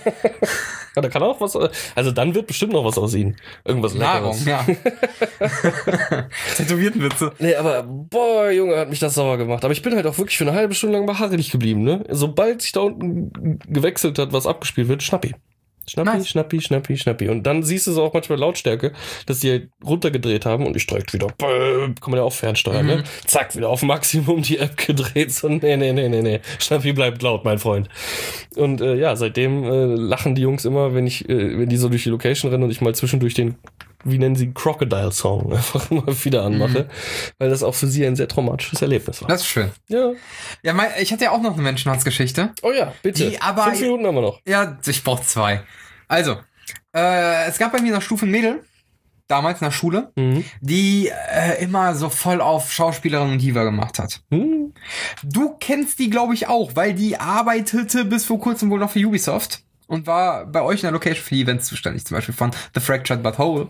A: Ja, da kann auch was, also dann wird bestimmt noch was aus ihnen. Irgendwas Leckeres.
B: Nahrung, ja. Tätowiertenwitze.
A: Nee, aber, boah, Junge, hat mich das sauer gemacht. Aber ich bin halt auch wirklich für eine halbe Stunde lang beharrlich geblieben, ne? Sobald sich da unten gewechselt hat, was abgespielt wird, Schnappi. Schnappi. Und dann siehst du so auch manchmal Lautstärke, dass die halt runtergedreht haben und ich direkt wieder, kann man ja auch fernsteuern, ne? Zack, wieder auf Maximum die App gedreht. So, nee. Schnappi bleibt laut, mein Freund. Und ja, seitdem lachen die Jungs immer, wenn die so durch die Location rennen und ich mal zwischendurch den, wie nennen sie, Crocodile-Song einfach immer wieder anmache, weil das auch für sie ein sehr traumatisches Erlebnis war.
B: Das ist schön.
A: Ja.
B: Ja, ich hatte ja auch noch eine Menschenhandsgeschichte.
A: Oh ja, bitte. 5 Minuten haben wir noch.
B: Ja, ich brauche 2. Also, es gab bei mir in der Stufe ein Mädel, damals in der Schule, die immer so voll auf Schauspielerin und Diva gemacht hat. Du kennst die, glaube ich, auch, weil die arbeitete bis vor kurzem wohl noch für Ubisoft und war bei euch in der Location für die Events zuständig, zum Beispiel von The Fractured But Whole.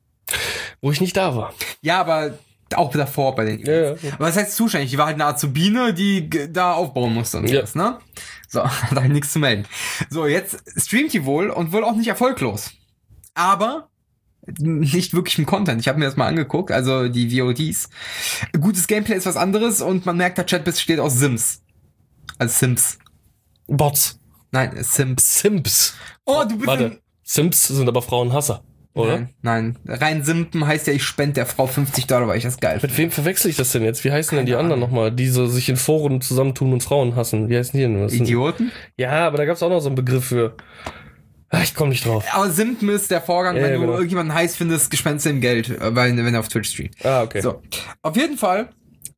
A: Wo ich nicht da war.
B: Ja, aber auch davor bei den Events. Ja. Aber was heißt zuständig? Die war halt eine Azubine, die da aufbauen musste und alles, ne? So, hat halt nichts zu melden. So, jetzt streamt die wohl und wohl auch nicht erfolglos. Aber nicht wirklich im Content. Ich habe mir das mal angeguckt, also die VODs. Gutes Gameplay ist was anderes und man merkt, der Chat besteht aus Sims. Also Sims.
A: Bots.
B: Nein, Sims. Oh, du bist
A: Sims sind aber Frauenhasser, oder?
B: Nein. Rein Simpen heißt ja, ich spende der Frau $50, weil ich das geil finde.
A: Mit wem verwechsel ich das denn jetzt? Wie heißen denn die anderen nochmal, die so sich in Foren zusammentun und Frauen hassen? Wie heißen die denn?
B: Idioten?
A: Ja, aber da gab's auch noch so einen Begriff für. Ich komme nicht drauf.
B: Aber Simpen ist der Vorgang, wenn du irgendjemanden heiß findest, spendest du ihm Geld, wenn er auf Twitch streamt.
A: Ah, okay.
B: So. Auf jeden Fall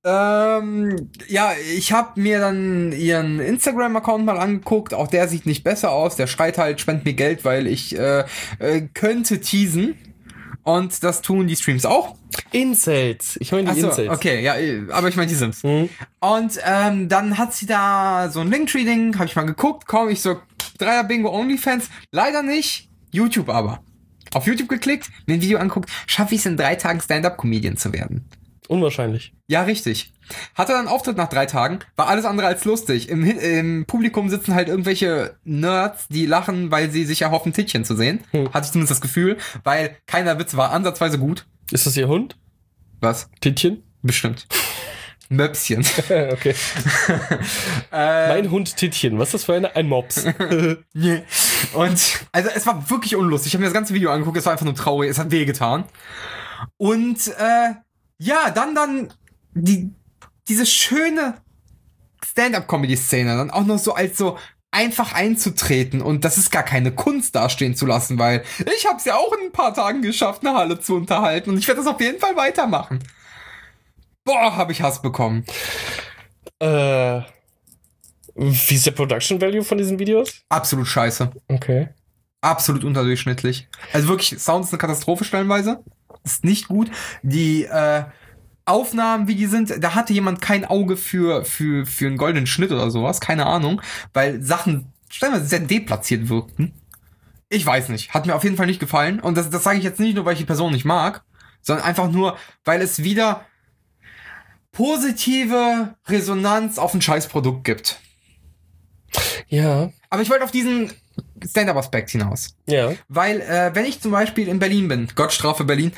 B: Ja, ich habe mir dann ihren Instagram-Account mal angeguckt. Auch der sieht nicht besser aus. Der schreit halt, spend mir Geld, weil ich könnte teasen. Und das tun die Streams auch.
A: Incels. Ich meine die Incels.
B: Okay, ja, aber ich meine die Sims.
A: Mhm.
B: Und dann hat sie da so ein Linktree-Ding, habe ich mal geguckt, komm, ich so, Dreier-Bingo OnlyFans, leider nicht, YouTube aber. Auf YouTube geklickt, mir ein Video anguckt, schaffe ich es in 3 Tagen Stand-Up-Comedian zu werden.
A: Unwahrscheinlich.
B: Ja, richtig. Hatte dann einen Auftritt nach 3 Tagen, war alles andere als lustig. Im Publikum sitzen halt irgendwelche Nerds, die lachen, weil sie sich erhoffen, Tittchen zu sehen. Hatte ich zumindest das Gefühl, weil keiner Witz war ansatzweise gut.
A: Ist das ihr Hund?
B: Was?
A: Tittchen?
B: Bestimmt. Möpschen.
A: Okay. Mein Hund Tittchen. Was ist das für ein Mops?
B: Und also es war wirklich unlustig. Ich habe mir das ganze Video angeguckt, es war einfach nur traurig, es hat wehgetan. Und ja, dann diese schöne Stand-up-Comedy-Szene dann auch noch so als so einfach einzutreten und das ist gar keine Kunst dastehen zu lassen, weil ich habe es ja auch in ein paar Tagen geschafft, eine Halle zu unterhalten und ich werde das auf jeden Fall weitermachen. Boah, habe ich Hass bekommen.
A: Wie ist der Production Value von diesen Videos?
B: Absolut scheiße.
A: Okay.
B: Absolut unterdurchschnittlich. Also wirklich, Sound ist eine Katastrophe stellenweise. Ist nicht gut. Die Aufnahmen, wie die sind, da hatte jemand kein Auge für einen goldenen Schnitt oder sowas. Keine Ahnung. Weil Sachen stellenweise sehr deplatziert wirkten. Ich weiß nicht. Hat mir auf jeden Fall nicht gefallen. Und das sage ich jetzt nicht nur, weil ich die Person nicht mag, sondern einfach nur, weil es wieder positive Resonanz auf ein Scheißprodukt gibt.
A: Ja.
B: Aber ich wollte auf diesen Stand-up-Aspekt hinaus.
A: Ja.
B: Weil, wenn ich zum Beispiel in Berlin bin, Gott strafe Berlin,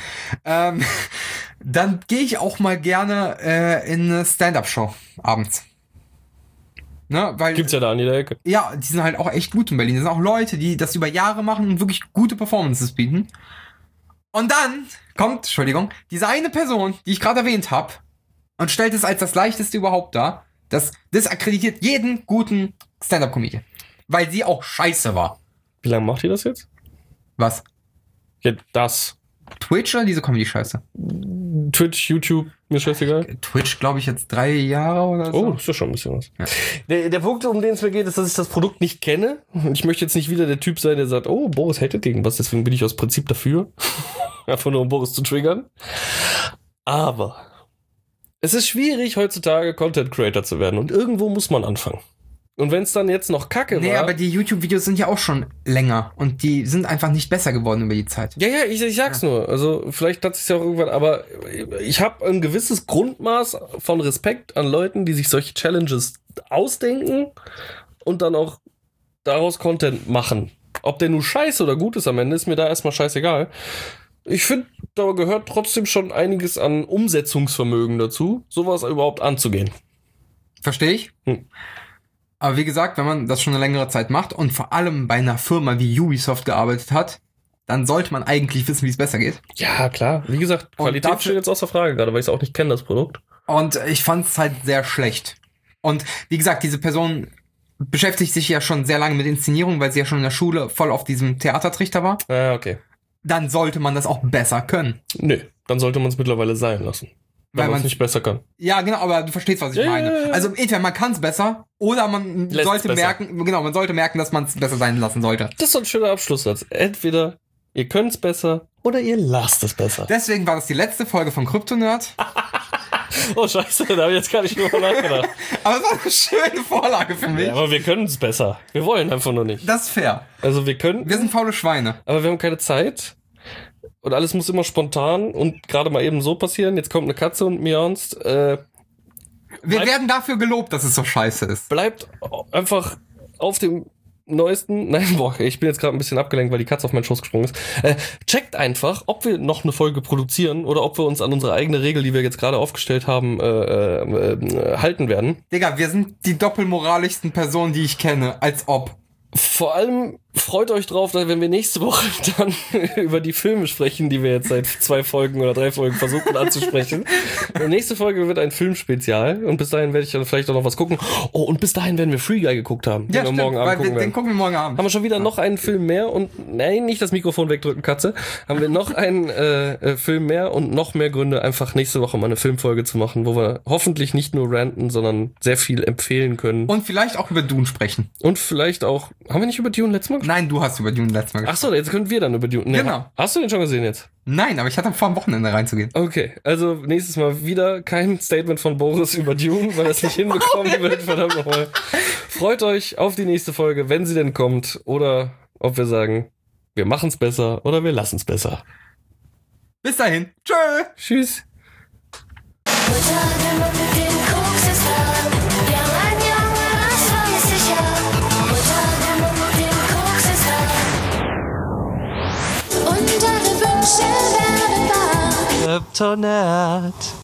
B: dann gehe ich auch mal gerne in eine Stand-up-Show abends. Ne, weil,
A: Gibt's ja da an jeder Ecke.
B: ja, die sind halt auch echt gut in Berlin. Das sind auch Leute, die das über Jahre machen und wirklich gute Performances bieten. Und dann kommt, Entschuldigung, diese eine Person, die ich gerade erwähnt habe, und stellt es als das leichteste überhaupt dar. Das akkreditiert jeden guten Stand-up-Comedian. Weil sie auch scheiße war.
A: Wie lange macht ihr das jetzt?
B: Was?
A: Ja, das.
B: Twitch oder diese Comedy-Scheiße?
A: Twitch, YouTube, mir scheißegal.
B: Twitch, glaube ich, jetzt 3 Jahre oder so.
A: Oh, das ist ja schon ein bisschen was.
B: Ja.
A: Der Punkt, um den es mir geht, ist, dass ich das Produkt nicht kenne. Und ich möchte jetzt nicht wieder der Typ sein, der sagt, oh, Boris hatet irgendwas, deswegen bin ich aus Prinzip dafür. Einfach nur, um Boris zu triggern. Aber es ist schwierig, heutzutage Content Creator zu werden. Und irgendwo muss man anfangen. Und wenn es dann jetzt noch Kacke war...
B: Nee, aber die YouTube-Videos sind ja auch schon länger. Und die sind einfach nicht besser geworden über die Zeit.
A: Ja, ich sag's nur. Also vielleicht hat es ja auch irgendwann... Aber ich habe ein gewisses Grundmaß von Respekt an Leuten, die sich solche Challenges ausdenken und dann auch daraus Content machen. Ob der nun scheiße oder gut ist am Ende, ist mir da erstmal scheißegal. Ich finde, da gehört trotzdem schon einiges an Umsetzungsvermögen dazu, sowas überhaupt anzugehen.
B: Verstehe ich? Aber wie gesagt, wenn man das schon eine längere Zeit macht und vor allem bei einer Firma wie Ubisoft gearbeitet hat, dann sollte man eigentlich wissen, wie es besser geht.
A: Ja, klar. Wie gesagt, Qualität steht jetzt außer Frage, gerade weil ich es auch nicht kenne, das Produkt.
B: Und ich fand es halt sehr schlecht. Und wie gesagt, diese Person beschäftigt sich ja schon sehr lange mit Inszenierung, weil sie ja schon in der Schule voll auf diesem Theatertrichter war.
A: Ah, okay.
B: Dann sollte man das auch besser können.
A: Nö, dann sollte man es mittlerweile sein lassen. Weil man es nicht besser kann.
B: Ja, genau, aber du verstehst, was ich meine. Also entweder man kann es besser oder man sollte merken, dass man es besser sein lassen sollte.
A: Das ist so ein schöner Abschlusssatz. Entweder ihr könnt es besser oder ihr lasst es besser.
B: Deswegen war das die letzte Folge von Kryptonerd.
A: Oh scheiße, da habe ich jetzt gar nicht drüber nachgedacht.
B: Aber es war eine schöne Vorlage für mich.
A: Ja, aber wir können es besser. Wir wollen einfach nur nicht.
B: Das ist fair.
A: Also wir können.
B: Wir sind faule Schweine.
A: Aber wir haben keine Zeit. Und alles muss immer spontan und gerade mal eben so passieren. Jetzt kommt eine Katze und miaunzt.
B: Wir werden dafür gelobt, dass es so scheiße ist.
A: Bleibt einfach auf dem neuesten... Nein, boah, ich bin jetzt gerade ein bisschen abgelenkt, weil die Katze auf meinen Schoß gesprungen ist. Checkt einfach, ob wir noch eine Folge produzieren oder ob wir uns an unsere eigene Regel, die wir jetzt gerade aufgestellt haben, halten werden.
B: Digga, wir sind die doppelmoralischsten Personen, die ich kenne. Als ob.
A: Vor allem freut euch drauf, dass wenn wir nächste Woche dann über die Filme sprechen, die wir jetzt seit 2 Folgen oder 3 Folgen versuchen anzusprechen. Die nächste Folge wird ein Filmspezial und bis dahin werde ich dann vielleicht auch noch was gucken. Oh, und bis dahin werden wir Free Guy geguckt haben.
B: Ja,
A: den
B: stimmt,
A: wir morgen Abend
B: den gucken wir morgen Abend.
A: Haben wir schon wieder noch einen Film mehr und, nein, nicht das Mikrofon wegdrücken, Katze. Haben wir noch einen Film mehr und noch mehr Gründe, einfach nächste Woche mal eine Filmfolge zu machen, wo wir hoffentlich nicht nur ranten, sondern sehr viel empfehlen können.
B: Und vielleicht auch über Dune sprechen.
A: Und vielleicht auch, haben wir nicht über Dune letztes Mal gesprochen?
B: Nein, du hast über Dune letztes Mal gesprochen.
A: Ach so, jetzt können wir dann über Dune. Nee,
B: Genau.
A: Hast du den schon gesehen jetzt?
B: Nein, aber ich hatte vor, am Wochenende reinzugehen.
A: Okay, also nächstes Mal wieder kein Statement von Boris über Dune, weil er es nicht hinbekommen wird, verdammt nochmal. Freut euch auf die nächste Folge, wenn sie denn kommt, oder ob wir sagen, wir machen's besser oder wir lassen's besser.
B: Bis dahin. Tschö.
A: Tschüss.
C: Kryptonat.